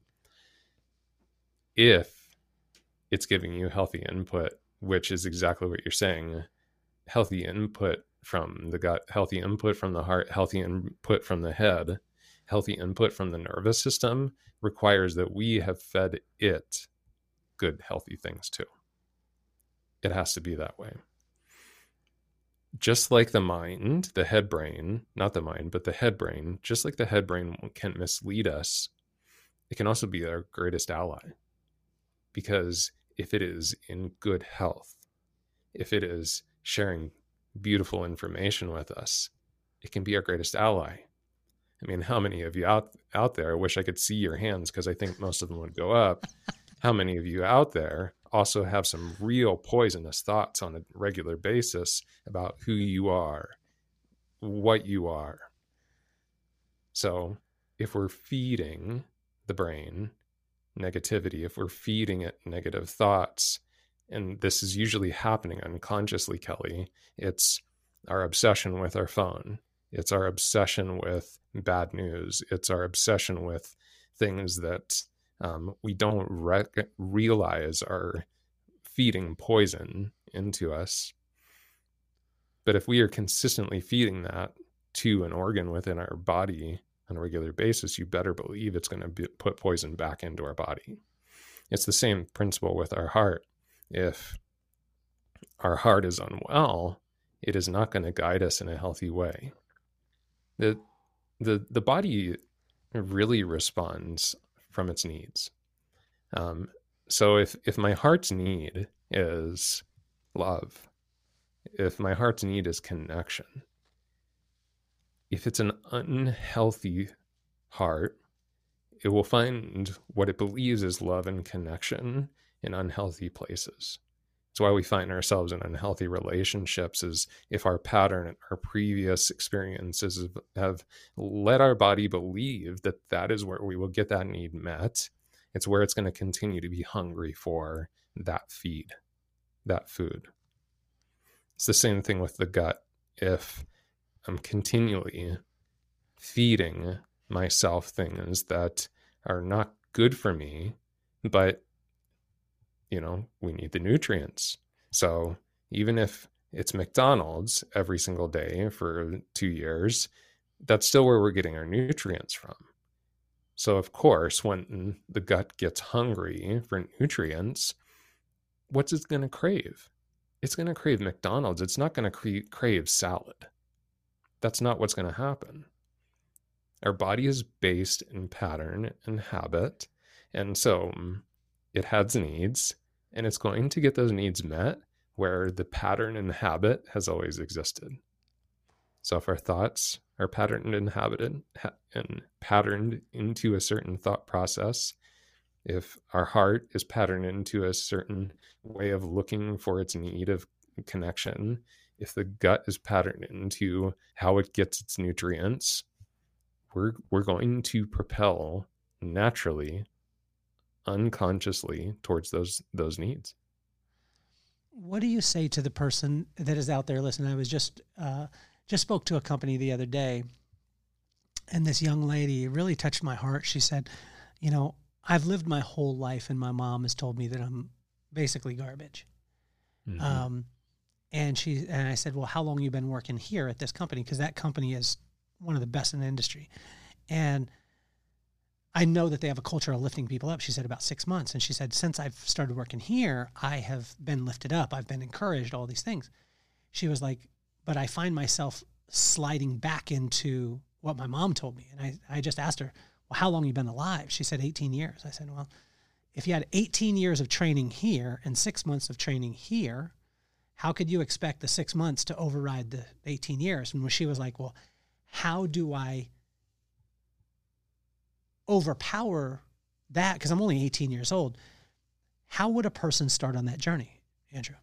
Speaker 3: if it's giving you healthy input, which is exactly what you're saying, healthy input from the gut, healthy input from the heart, healthy input from the head, healthy input from the nervous system requires that we have fed it good, healthy things too. It has to be that way. Just like the mind, the head brain, not the mind, but the head brain, just like the head brain can mislead us, it can also be our greatest ally. Because if it is in good health, if it is sharing beautiful information with us, it can be our greatest ally. I mean, how many of you out out there, I wish I could see your hands because I think most of them would go up. How many of you out there also have some real poisonous thoughts on a regular basis about who you are, what you are? So if we're feeding the brain negativity, if we're feeding it negative thoughts, and this is usually happening unconsciously, Kelly, it's our obsession with our phone. It's our obsession with bad news. It's our obsession with things that um, we don't rec- realize are feeding poison into us. But if we are consistently feeding that to an organ within our body on a regular basis, you better believe it's going to be, put poison back into our body. It's the same principle with our heart. If our heart is unwell, it is not going to guide us in a healthy way. The, the, the body really responds from its needs. Um, so if, if my heart's need is love, if my heart's need is connection, if it's an unhealthy heart, it will find what it believes is love and connection in unhealthy places. It's why we find ourselves in unhealthy relationships, is if our pattern, our previous experiences have let our body believe that that is where we will get that need met. It's where it's going to continue to be hungry for that feed, that food. It's the same thing with the gut. If I'm continually feeding myself things that are not good for me, but you know, we need the nutrients. So even if it's McDonald's every single day for two years, that's still where we're getting our nutrients from. So of course, when the gut gets hungry for nutrients, what's it going to crave? It's going to crave McDonald's. It's not going to cre- crave salad. That's not what's going to happen. Our body is based in pattern and habit. And so it has needs, and it's going to get those needs met where the pattern and habit has always existed. So if our thoughts are patterned and habited ha- and patterned into a certain thought process, if our heart is patterned into a certain way of looking for its need of connection, if the gut is patterned into how it gets its nutrients, we're we're going to propel naturally, unconsciously towards those those needs.
Speaker 1: What do you say to the person that is out there listening? I was just uh, just spoke to a company the other day, and this young lady really touched my heart. She said, you know, I've lived my whole life, and my mom has told me that I'm basically garbage. Mm-hmm. Um, and she and I said, well, how long have you been working here at this company? Because that company is one of the best in the industry. And I know that they have a culture of lifting people up. She said about six months. And she said, since I've started working here, I have been lifted up. I've been encouraged, all these things. She was like, but I find myself sliding back into what my mom told me. And I, I just asked her, well, how long have you been alive? She said eighteen years. I said, well, if you had eighteen years of training here and six months of training here, how could you expect the six months to override the eighteen years? And she was like, well, how do I overpower that? Because I'm only eighteen years old. How would a person start on that journey, Andrew?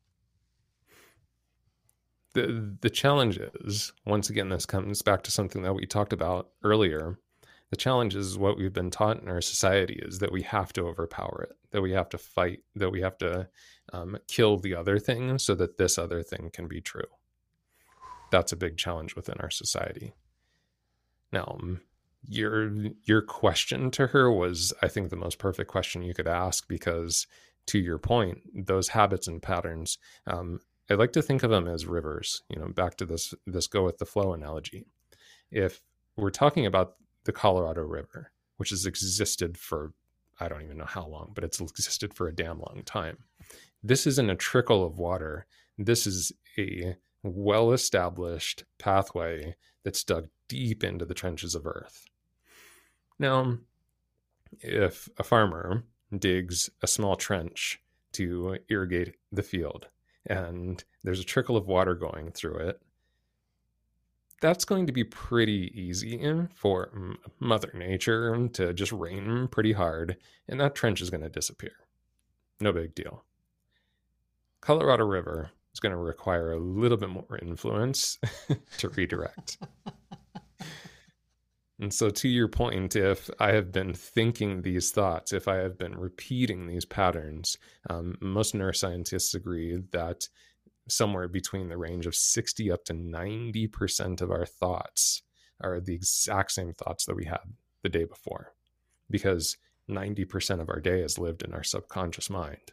Speaker 3: The the challenge is, once again, this comes back to something that we talked about earlier. The challenge is what we've been taught in our society is that we have to overpower it, that we have to fight, that we have to um, kill the other thing so that this other thing can be true. That's a big challenge within our society. Now, your your question to her was, I think, the most perfect question you could ask, because to your point, those habits and patterns, um, I like to think of them as rivers, you know, back to this, this go with the flow analogy. If we're talking about the Colorado River, which has existed for, I don't even know how long, but it's existed for a damn long time. This isn't a trickle of water. This is a well-established pathway that's dug deep into the trenches of earth. Now, if a farmer digs a small trench to irrigate the field and there's a trickle of water going through it, that's going to be pretty easy for Mother Nature to just rain pretty hard, and that trench is going to disappear. No big deal. Colorado River is going to require a little bit more influence to redirect. And so to your point, if I have been thinking these thoughts, if I have been repeating these patterns, um, most neuroscientists agree that somewhere between the range of sixty up to ninety percent of our thoughts are the exact same thoughts that we had the day before, because ninety percent of our day is lived in our subconscious mind.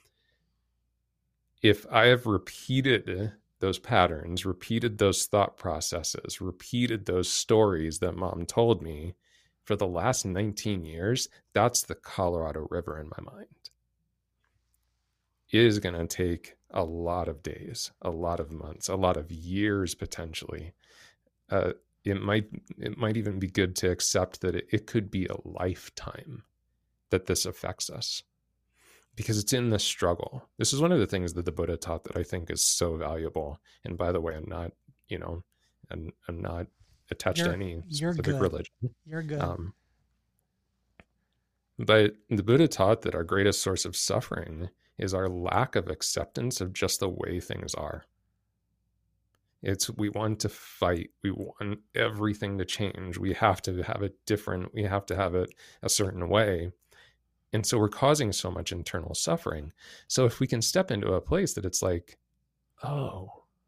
Speaker 3: If I have repeated those patterns, repeated those thought processes, repeated those stories that mom told me for the last nineteen years, that's the Colorado River in my mind. It is going to take a lot of days, a lot of months, a lot of years potentially. Uh, it might it might even be good to accept that it, it could be a lifetime that this affects us, because it's in the struggle. This is one of the things that the Buddha taught that I think is so valuable. And by the way, I'm not, you know, I'm, I'm not attached
Speaker 1: you're,
Speaker 3: to any
Speaker 1: you're
Speaker 3: specific
Speaker 1: good.
Speaker 3: religion.
Speaker 1: You're good.
Speaker 3: Um, but the Buddha taught that our greatest source of suffering is our lack of acceptance of just the way things are. It's, we want to fight. We want everything to change. We have to have it different. We have to have it a certain way. And so we're causing so much internal suffering. So if we can step into a place that it's like, oh,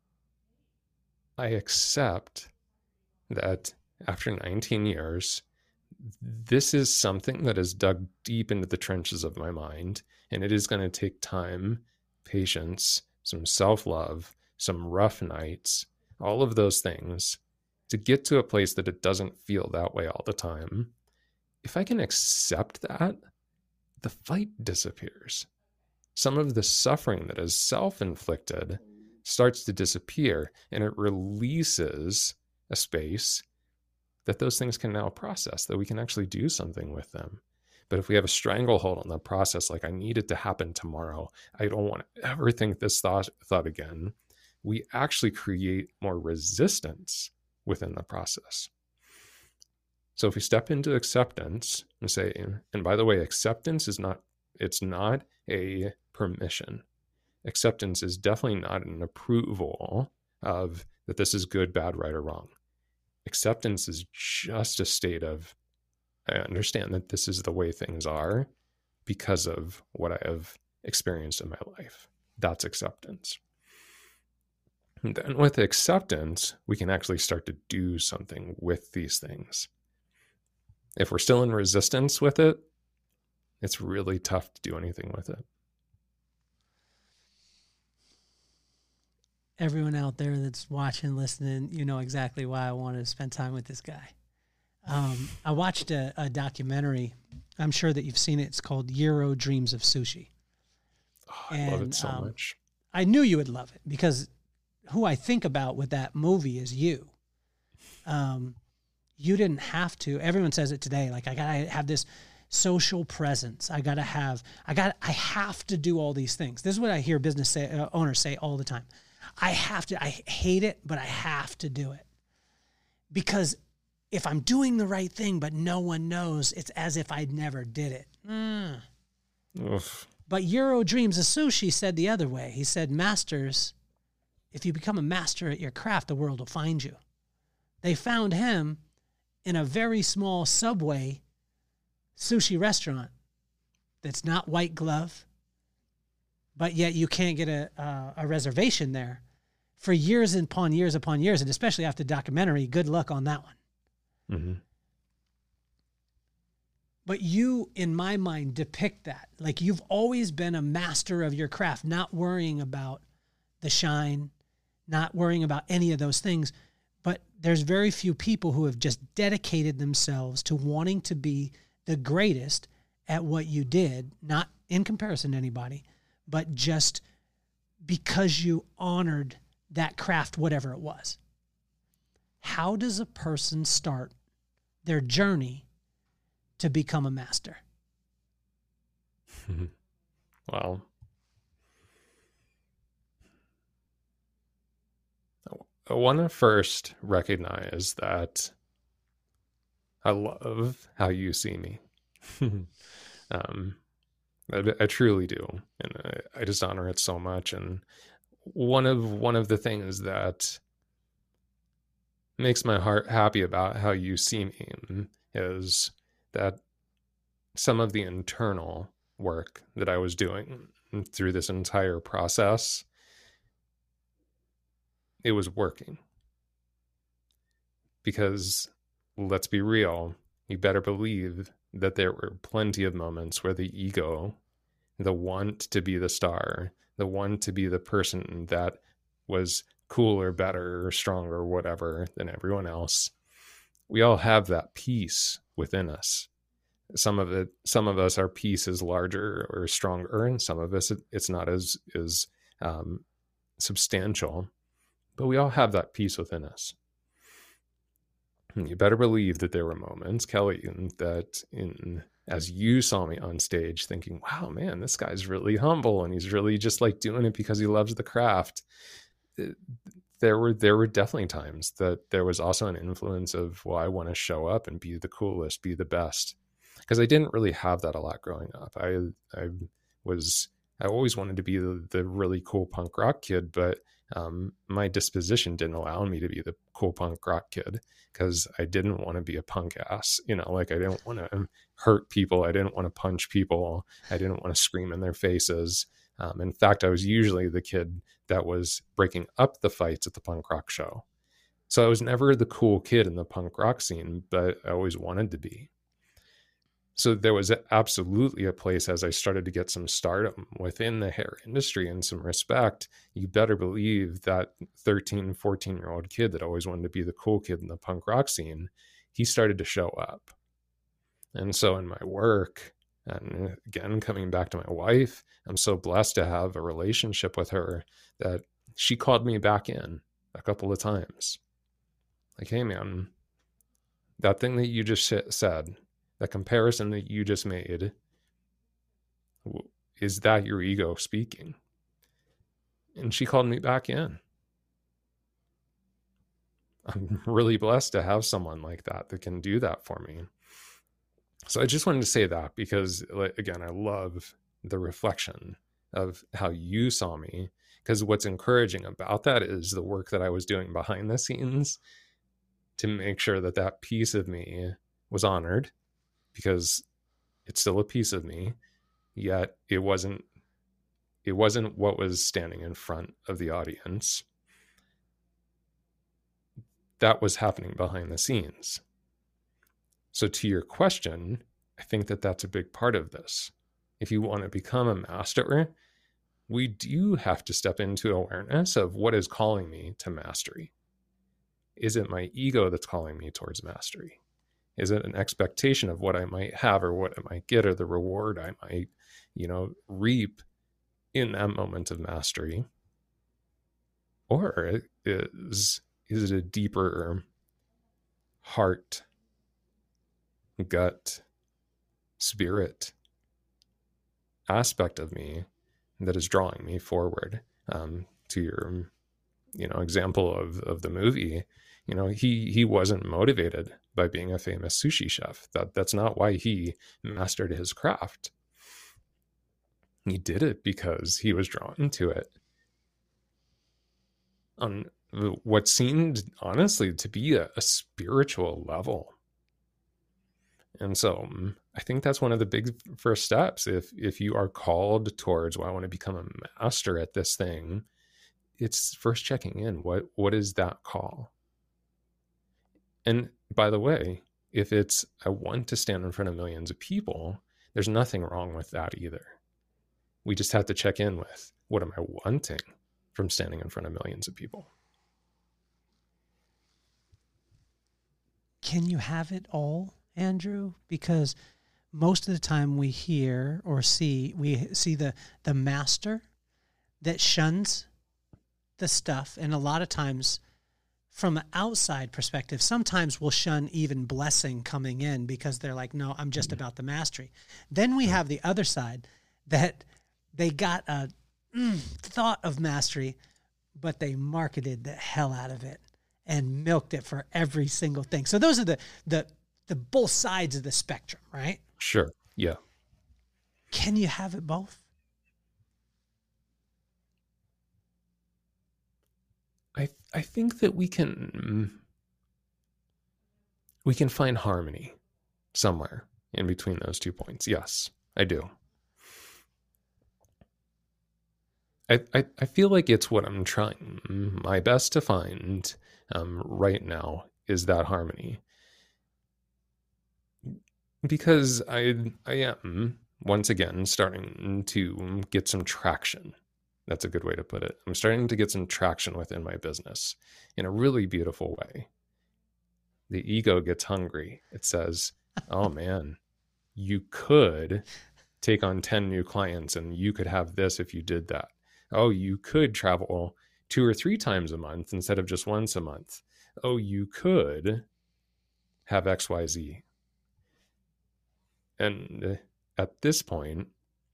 Speaker 3: I accept that after nineteen years, this is something that is dug deep into the trenches of my mind, and it is going to take time, patience, some self-love, some rough nights, all of those things to get to a place that it doesn't feel that way all the time. If I can accept that, the fight disappears. Some of the suffering that is self-inflicted starts to disappear, and it releases a space that those things can now process, that we can actually do something with them. But if we have a stranglehold on the process, like I need it to happen tomorrow, I don't want to ever think this thought, thought again, we actually create more resistance within the process. So if we step into acceptance and say, and by the way, acceptance is not, it's not a permission. Acceptance is definitely not an approval of that this is good, bad, right, or wrong. Acceptance is just a state of, I understand that this is the way things are because of what I have experienced in my life. That's acceptance. And then with acceptance, we can actually start to do something with these things. If we're still in resistance with it, it's really tough to do anything with it.
Speaker 1: Everyone out there that's watching, listening, you know exactly why I wanted to spend time with this guy. Um, I watched a, a documentary. I'm sure that you've seen it. It's called Jiro Dreams of Sushi.
Speaker 3: Oh, I
Speaker 1: and,
Speaker 3: love it so
Speaker 1: um,
Speaker 3: much.
Speaker 1: I knew you would love it because who I think about with that movie is you. Um, you didn't have to. Everyone says it today. Like, I gotta have this social presence. I gotta have. I got. I have to do all these things. This is what I hear business say, uh, owners say all the time. I have to. I hate it, but I have to do it because if I'm doing the right thing, but no one knows, it's as if I never did it. Mm. But Jiro Dreams of Sushi said the other way. He said, masters, if you become a master at your craft, the world will find you. They found him in a very small Subway sushi restaurant that's not white glove, but yet you can't get a, uh, a reservation there for years upon years upon years. And especially after the documentary, good luck on that one.
Speaker 3: Mm-hmm.
Speaker 1: But you, in my mind, depict that. Like you've always been a master of your craft, not worrying about the shine, not worrying about any of those things. But there's very few people who have just dedicated themselves to wanting to be the greatest at what you did, not in comparison to anybody, but just because you honored that craft, whatever it was. How does a person start their journey to become a master?
Speaker 3: Well, I want to first recognize that I love how you see me. um, I, I truly do, and I, I just honor it so much. And one of one of the things that makes my heart happy about how you see me is that some of the internal work that I was doing through this entire process, it was working. Because let's be real, you better believe that there were plenty of moments where the ego, the want to be the star, the want to be the person that was cooler, better, or stronger, or whatever than everyone else, we all have that piece within us. Some of it, some of us, our piece is larger or stronger, and some of us, it, it's not as as um, substantial. But we all have that piece within us. And you better believe that there were moments, Kelly, in, that in as you saw me on stage, thinking, "Wow, man, this guy's really humble, and he's really just like doing it because he loves the craft." It, there were there were definitely times that there was also an influence of, well, I want to show up and be the coolest, be the best. Because I didn't really have that a lot growing up. I I was I always wanted to be the, the really cool punk rock kid, but um, my disposition didn't allow me to be the cool punk rock kid because I didn't want to be a punk ass. You know, like I didn't want to hurt people. I didn't want to punch people. I didn't want to scream in their faces. Um, in fact, I was usually the kid that was breaking up the fights at the punk rock show. So I was never the cool kid in the punk rock scene, but I always wanted to be. So there was absolutely a place as I started to get some stardom within the hair industry and some respect. You better believe that thirteen, fourteen year old kid that always wanted to be the cool kid in the punk rock scene, he started to show up. And so in my work, and again, coming back to my wife, I'm so blessed to have a relationship with her that she called me back in a couple of times. Like, hey man, that thing that you just said, that comparison that you just made, is that your ego speaking? And she called me back in. I'm really blessed to have someone like that that can do that for me. So I just wanted to say that because, again, I love the reflection of how you saw me, because what's encouraging about that is the work that I was doing behind the scenes to make sure that that piece of me was honored, because it's still a piece of me, yet it wasn't it wasn't what was standing in front of the audience. That was happening behind the scenes. So to your question, I think that that's a big part of this. If you want to become a master, we do have to step into awareness of what is calling me to mastery. Is it my ego that's calling me towards mastery? Is it an expectation of what I might have or what I might get or the reward I might, you know, reap in that moment of mastery? Or is, is it a deeper heart, gut, spirit aspect of me that is drawing me forward? Um, to your, you know, example of, of the movie, you know, he, he wasn't motivated by being a famous sushi chef. That that's not why he mastered his craft. He did it because he was drawn to it on what seemed honestly to be a, a spiritual level. And so I think that's one of the big first steps. If if you are called towards, well, I want to become a master at this thing, it's first checking in. What what is that call? And by the way, if it's, I want to stand in front of millions of people, there's nothing wrong with that either. We just have to check in with, what am I wanting from standing in front of millions of people?
Speaker 1: Can you have it all, Andrew? Because most of the time we hear or see, we see the, the master that shuns the stuff. And a lot of times from an outside perspective, sometimes we'll shun even blessing coming in because they're like, no, I'm just about the mastery. Then we have the other side that they got a mm, thought of mastery, but they marketed the hell out of it and milked it for every single thing. So those are the, the, the both sides of the spectrum, right?
Speaker 3: Sure. Yeah.
Speaker 1: Can you have it both?
Speaker 3: I I think that we can we can find harmony somewhere in between those two points. Yes, I do. I, I, I feel like it's what I'm trying my best to find um, right now is that harmony. Because I I am, once again, starting to get some traction. That's a good way to put it. I'm starting to get some traction within my business in a really beautiful way. The ego gets hungry. It says, oh man, you could take on ten new clients and you could have this if you did that. Oh, you could travel two or three times a month instead of just once a month. Oh, you could have X Y Z. And at this point,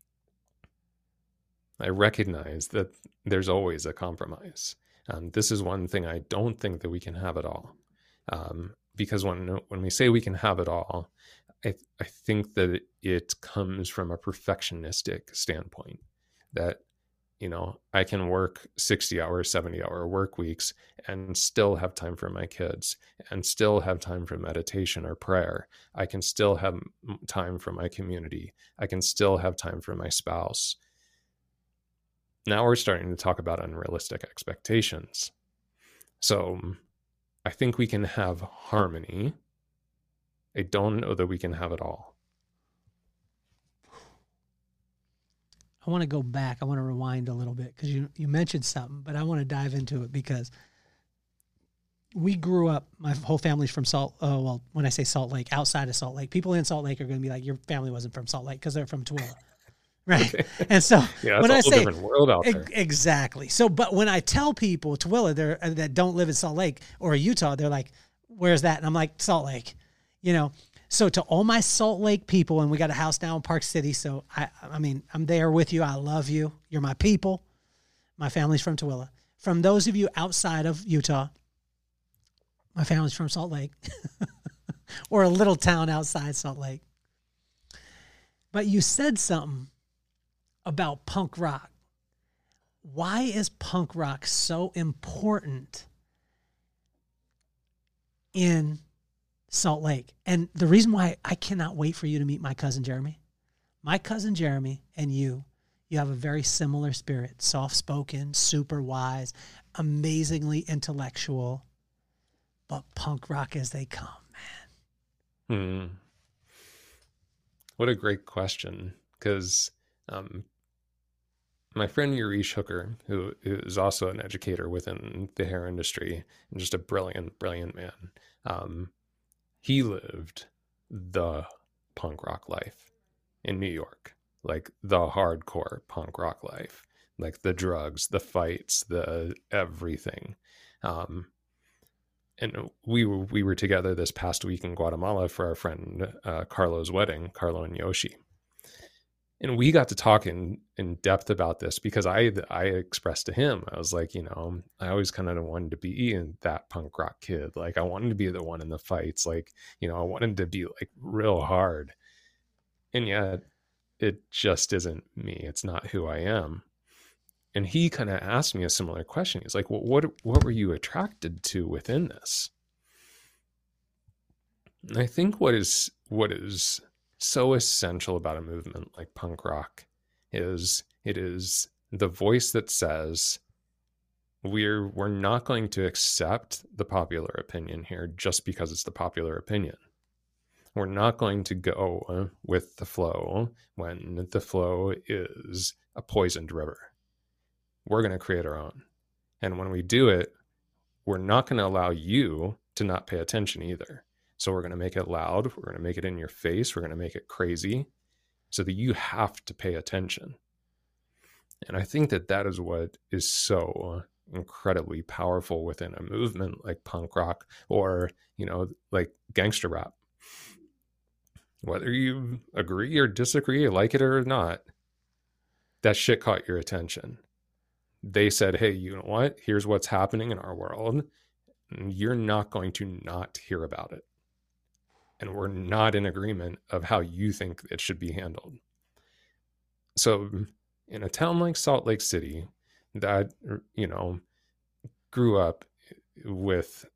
Speaker 3: I recognize that there's always a compromise. Um, this is one thing I don't think that we can have it all. Um, because when when we say we can have it all, I, I think that it comes from a perfectionistic standpoint. That, you know, I can work sixty hour, seventy hour work weeks and still have time for my kids and still have time for meditation or prayer. I can still have time for my community. I can still have time for my spouse. Now we're starting to talk about unrealistic expectations. So I think we can have harmony. I don't know that we can have it all.
Speaker 1: I want to go back. I want to rewind a little bit because you, you mentioned something, but I want to dive into it because we grew up, my whole family's from Salt, oh, well, when I say Salt Lake, outside of Salt Lake, people in Salt Lake are going to be like, your family wasn't from Salt Lake because they're from Tooele. Right. Okay. And so
Speaker 3: yeah,
Speaker 1: when
Speaker 3: a
Speaker 1: I
Speaker 3: whole
Speaker 1: say
Speaker 3: different world out there.
Speaker 1: Exactly. So, but when I tell people Tooele they're, that don't live in Salt Lake or Utah, they're like, where's that? And I'm like, Salt Lake, you know? So to all my Salt Lake people, and we got a house now in Park City. So I, I mean, I'm there with you. I love you. You're my people. My family's from Tooele. From those of you outside of Utah, my family's from Salt Lake or a little town outside Salt Lake. But you said something about punk rock. Why is punk rock so important in Salt Lake? And the reason why I cannot wait for you to meet my cousin Jeremy, my cousin Jeremy and you, you have a very similar spirit, soft-spoken, super wise, amazingly intellectual, but punk rock as they come, man.
Speaker 3: Hmm. What a great question. Because um, my friend Yurish Hooker, who is also an educator within the hair industry and just a brilliant, brilliant man, um, he lived the punk rock life in New York, like the hardcore punk rock life, like the drugs, the fights, the everything. Um, and we were, we were together this past week in Guatemala for our friend uh, Carlo's wedding, Carlo and Yoshi. And we got to talk in, in depth about this because I I expressed to him, I was like, you know, I always kind of wanted to be that punk rock kid. Like I wanted to be the one in the fights. Like, you know, I wanted to be like real hard. And yet it just isn't me. It's not who I am. And he kind of asked me a similar question. He's like, well, what, what were you attracted to within this? And I think what is, what is, so essential about a movement like punk rock is it is the voice that says we're we're not going to accept the popular opinion here just because it's the popular opinion. We're not going to go with the flow when the flow is a poisoned river. We're going to create our own. And when we do it, we're not going to allow you to not pay attention either. So we're going to make it loud. We're going to make it in your face. We're going to make it crazy so that you have to pay attention. And I think that that is what is so incredibly powerful within a movement like punk rock or, you know, like gangster rap. Whether you agree or disagree, like it or not, that shit caught your attention. They said, hey, you know what? Here's what's happening in our world. And you're not going to not hear about it. And we're not in agreement of how you think it should be handled. So in a town like Salt Lake City that, you know, grew up with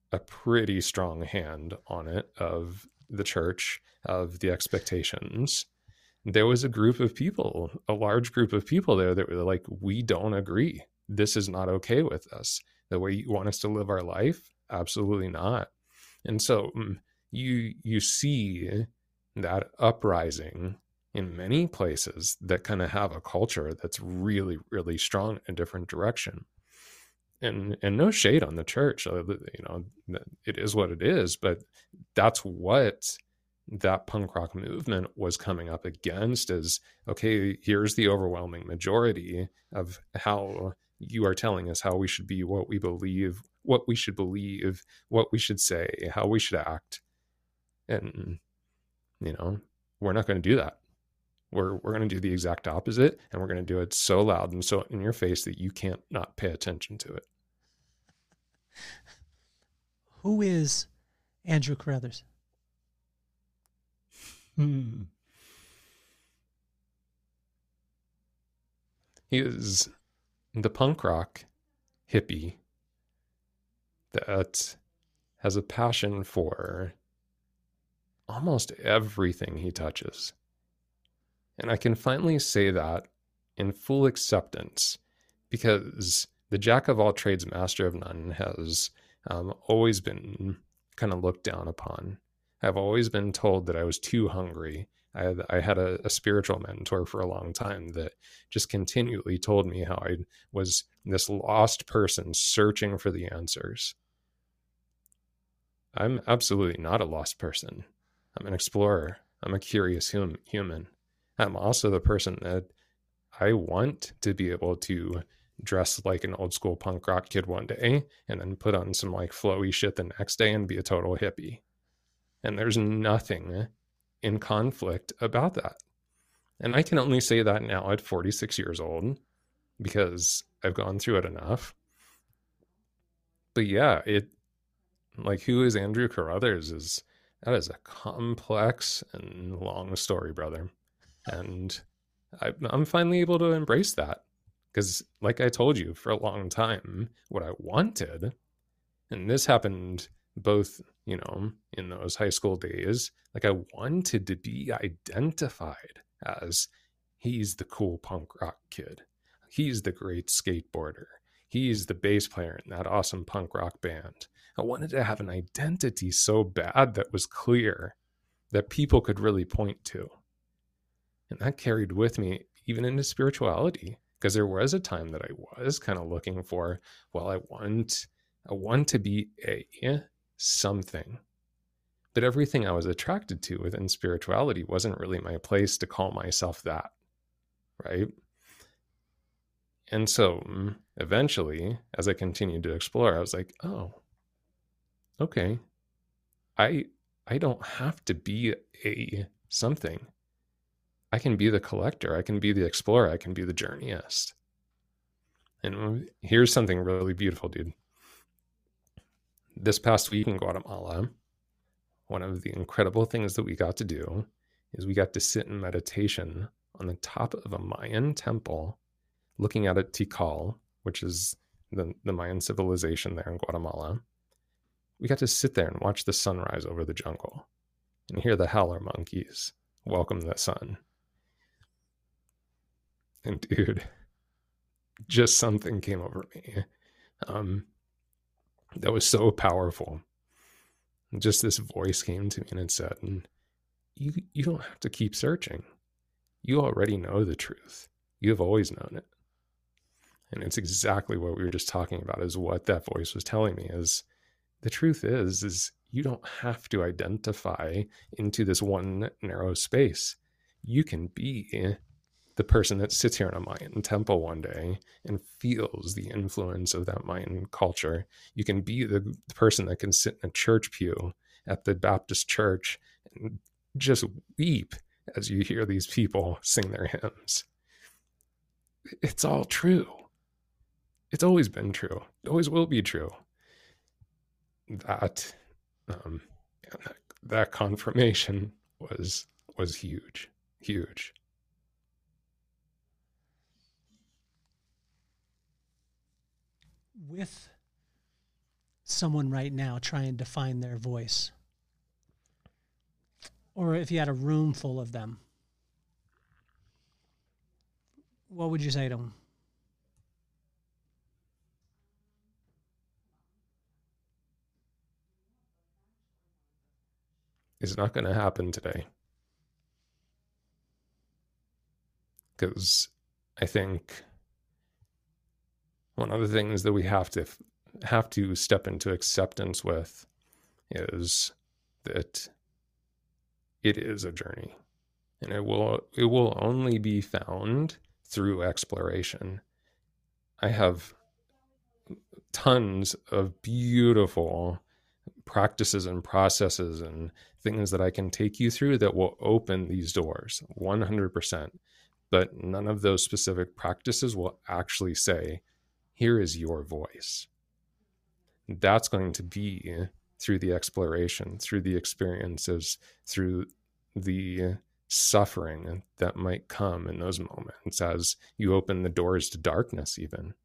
Speaker 3: a pretty strong hand on it of the church, of the expectations. There was a group of people, a large group of people there that were like, we don't agree. This is not okay with us. The way you want us to live our life? Absolutely not. And so you you see that uprising in many places that kind of have a culture that's really, really strong in a different direction. And and no shade on the church, you know, it is what it is, but that's what that punk rock movement was coming up against is, okay, here's the overwhelming majority of how you are telling us how we should be, what we believe, what we should believe, what we should say, how we should act. And, you know, we're not going to do that. We're, we're going to do the exact opposite, and we're going to do it so loud and so in your face that you can't not pay attention to it.
Speaker 1: Who is Andrew Carruthers?
Speaker 3: Hmm. He is the punk rock hippie that has a passion for almost everything he touches. And I can finally say that in full acceptance, because the jack of all trades, master of none has um, always been kind of looked down upon. I've always been told that I was too hungry. I had, I had a, a spiritual mentor for a long time that just continually told me how I was this lost person searching for the answers. I'm absolutely not a lost person. I'm an explorer. I'm a curious hum, human. I'm also the person that I want to be able to dress like an old school punk rock kid one day and then put on some like flowy shit the next day and be a total hippie. And there's nothing in conflict about that. And I can only say that now at forty-six years old because I've gone through it enough. But yeah, it like who is Andrew Carruthers is that is a complex and long story, brother. And I, I'm finally able to embrace that because, like I told you, for a long time, what I wanted, and this happened both, you know, in those high school days, like I wanted to be identified as he's the cool punk rock kid. He's the great skateboarder. He's the bass player in that awesome punk rock band. I wanted to have an identity so bad that was clear that people could really point to. And that carried with me even into spirituality, because there was a time that I was kind of looking for, well, I want, I want to be a something. But everything I was attracted to within spirituality wasn't really my place to call myself that, right? And so eventually, as I continued to explore, I was like, oh, okay, I I don't have to be a something. I can be the collector. I can be the explorer. I can be the journeyist. And here's something really beautiful, dude. This past week in Guatemala, one of the incredible things that we got to do is we got to sit in meditation on the top of a Mayan temple, looking out at Tikal, which is the, the Mayan civilization there in Guatemala. We got to sit there and watch the sunrise over the jungle and hear the howler monkeys welcome the sun. And dude, just something came over me um, that was so powerful. Just this voice came to me and it said, you, you don't have to keep searching. You already know the truth. You have always known it. And it's exactly what we were just talking about, is what that voice was telling me is the truth is, is you don't have to identify into this one narrow space. You can be the person that sits here in a Mayan temple one day and feels the influence of that Mayan culture. You can be the, the person that can sit in a church pew at the Baptist church and just weep as you hear these people sing their hymns. It's all true. It's always been true. It always will be true. That, um, that, that confirmation was, was huge, huge.
Speaker 1: With someone right now trying to find their voice? Or if you had a room full of them, what would you say to them?
Speaker 3: It's not going to happen today. Because I think one of the things that we have to have to step into acceptance with is that it is a journey, and it will it will only be found through exploration. I have tons of beautiful practices and processes and things that I can take you through that will open these doors one hundred percent. But none of those specific practices will actually say, here is your voice. That's going to be through the exploration, through the experiences, through the suffering that might come in those moments as you open the doors to darkness even.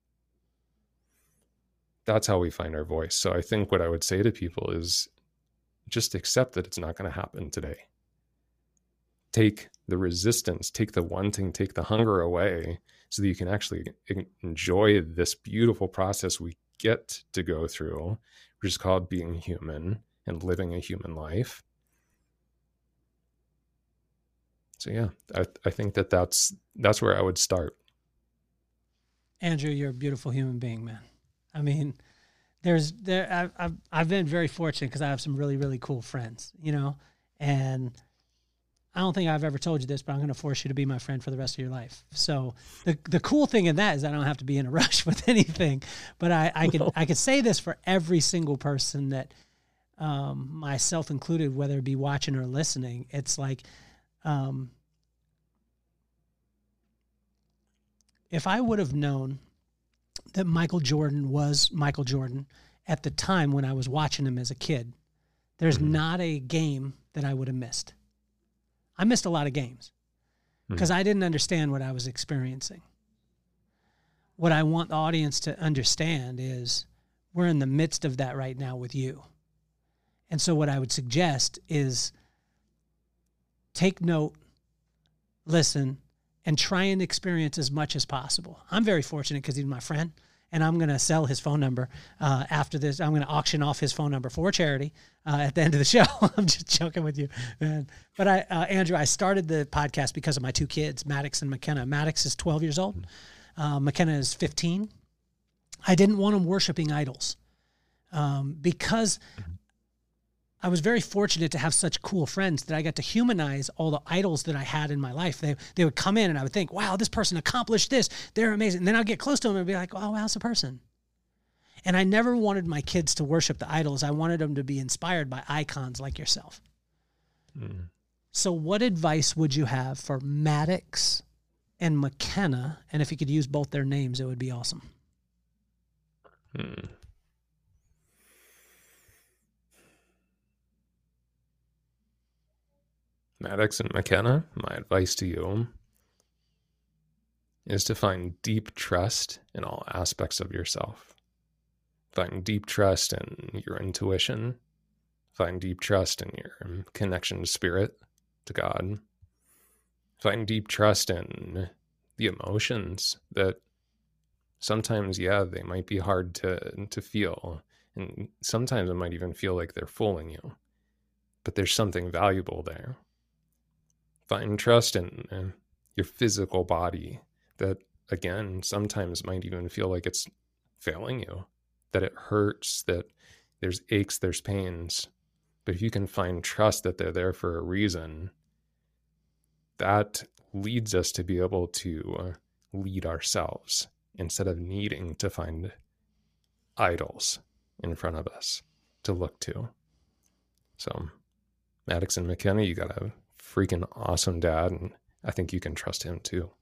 Speaker 3: That's how we find our voice. So I think what I would say to people is just accept that it's not going to happen today. Take the resistance, take the wanting, take the hunger away so that you can actually enjoy this beautiful process we get to go through, which is called being human and living a human life. So yeah, I, I think that that's, that's where I would start.
Speaker 1: Andrew, you're a beautiful human being, man. I mean, there's there. I've I've, I've been very fortunate because I have some really really cool friends, you know, and I don't think I've ever told you this, but I'm going to force you to be my friend for the rest of your life. So the the cool thing in that is I don't have to be in a rush with anything, but I I could I could say this for every single person that, um, myself included, whether it be watching or listening. It's like, um, if I would have known that Michael Jordan was Michael Jordan at the time when I was watching him as a kid, there's mm-hmm. not a game that I would have missed. I missed a lot of games because mm-hmm. I didn't understand what I was experiencing. What I want the audience to understand is we're in the midst of that right now with you. And so what I would suggest is take note, listen, and try and experience as much as possible. I'm very fortunate because he's my friend, and I'm going to sell his phone number uh, after this. I'm going to auction off his phone number for charity uh, at the end of the show. I'm just joking with you, man. But I, uh, Andrew, I started the podcast because of my two kids, Maddox and McKenna. Maddox is twelve years old. Uh, McKenna is fifteen. I didn't want them worshiping idols um, because I was very fortunate to have such cool friends that I got to humanize all the idols that I had in my life. They they would come in and I would think, wow, this person accomplished this. They're amazing. And then I'd get close to them and be like, oh, wow, it's a person. And I never wanted my kids to worship the idols. I wanted them to be inspired by icons like yourself. Mm. So what advice would you have for Maddox and McKenna? And if you could use both their names, it would be awesome.
Speaker 3: Hmm. Maddox and McKenna, my advice to you is to find deep trust in all aspects of yourself. Find deep trust in your intuition. Find deep trust in your connection to spirit, to God. Find deep trust in the emotions that sometimes, yeah, they might be hard to, to feel. And sometimes it might even feel like they're fooling you. But there's something valuable there. Find trust in uh, your physical body that, again, sometimes might even feel like it's failing you, that it hurts, that there's aches, there's pains. But if you can find trust that they're there for a reason, that leads us to be able to uh, lead ourselves instead of needing to find idols in front of us to look to. So, Maddox and McKenna, you got to freaking awesome dad, and I think you can trust him too.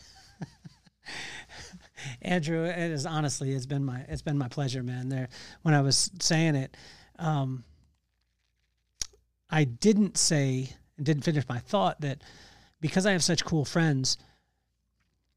Speaker 1: Andrew, it is honestly, it's been my it's been my pleasure, man. There, when I was saying it, um, I didn't say and didn't finish my thought that because I have such cool friends,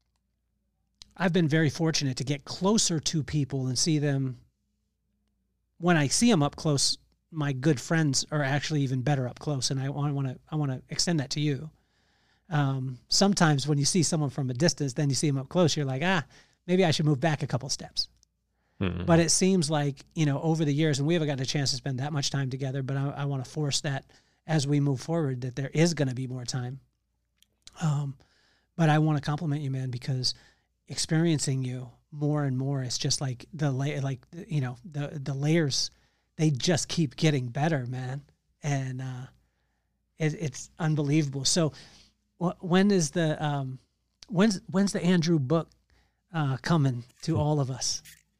Speaker 1: I've been very fortunate to get closer to people and see them when I see them up close, my good friends are actually even better up close. And I want to, I want to extend that to you. Um, sometimes when you see someone from a distance, then you see them up close, you're like, ah, maybe I should move back a couple steps. Mm-hmm. But it seems like, you know, over the years, and we haven't gotten a chance to spend that much time together, but I, I want to force that as we move forward, that there is going to be more time. Um, but I want to compliment you, man, because experiencing you more and more, it's just like the la- like, you know, the, the layers, they just keep getting better, man. And, uh, it, it's unbelievable. So wh- when is the, um, when's, when's the Andrew book, uh, coming to all of us?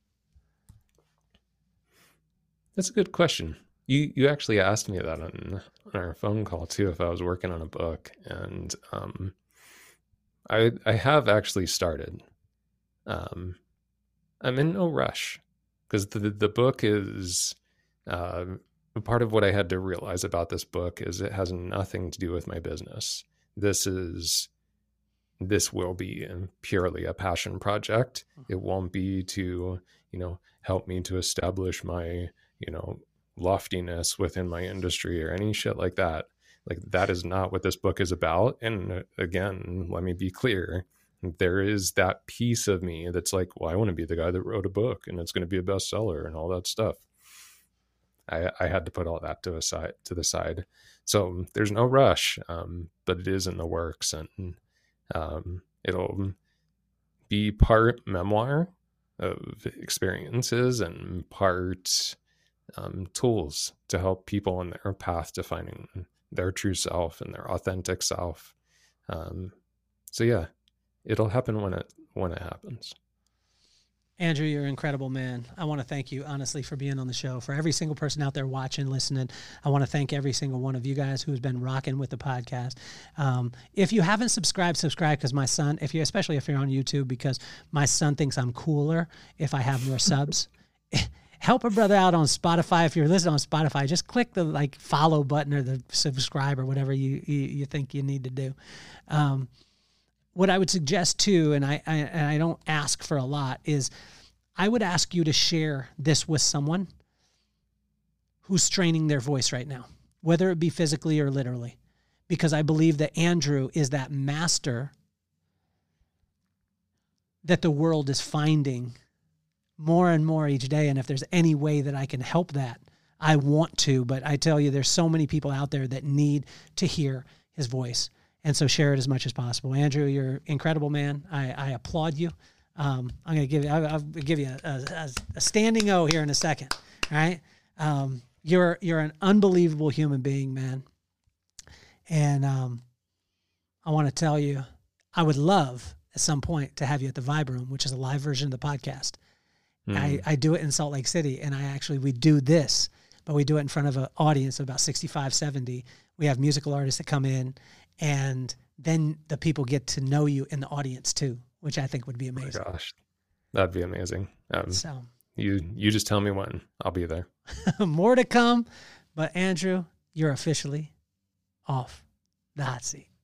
Speaker 3: That's a good question. You you actually asked me that on, on our phone call too, if I was working on a book, and um, I I have actually started. Um, I'm in no rush because the the book is uh, part of what I had to realize about this book is it has nothing to do with my business. This is this will be purely a passion project. It won't be to you know help me to establish my you know, loftiness within my industry or any shit like that. Like that is not what this book is about. And again, let me be clear. There is that piece of me that's like, well, I want to be the guy that wrote a book and it's going to be a bestseller and all that stuff. I, I had to put all that to a side, to the side. So there's no rush, um, but it is in the works, and um, it'll be part memoir of experiences and part Um, tools to help people on their path to finding their true self and their authentic self. Um, so yeah, it'll happen when it when it happens.
Speaker 1: Andrew, you're an incredible, man. I want to thank you, honestly, for being on the show. For every single person out there watching, listening, I want to thank every single one of you guys who has been rocking with the podcast. Um, if you haven't subscribed, subscribe, because my son, if you, especially if you're on YouTube, because my son thinks I'm cooler if I have more subs. Help a brother out on Spotify. If you're listening on Spotify, just click the like follow button or the subscribe or whatever you, you, you think you need to do. Um, what I would suggest too, and I, I, and I don't ask for a lot, is I would ask you to share this with someone who's training their voice right now, whether it be physically or literally, because I believe that Andrew is that master that the world is finding more and more each day. And if there's any way that I can help that, I want to, but I tell you, there's so many people out there that need to hear his voice. And so share it as much as possible. Andrew, you're incredible, man. I, I applaud you. Um, I'm going to give you, I'll, I'll give you a, a, a standing O here in a second. All right. Um, you're, you're an unbelievable human being, man. And, um, I want to tell you, I would love at some point to have you at the Vibe Room, which is a live version of the podcast. Mm. I, I do it in Salt Lake City, and I actually, we do this, but we do it in front of an audience of about sixty-five, seventy. We have musical artists that come in, and then the people get to know you in the audience too, which I think would be amazing.
Speaker 3: Oh my gosh, that'd be amazing. Um,
Speaker 1: so
Speaker 3: you, you just tell me when. I'll be there.
Speaker 1: More to come, but Andrew, you're officially off the hot seat.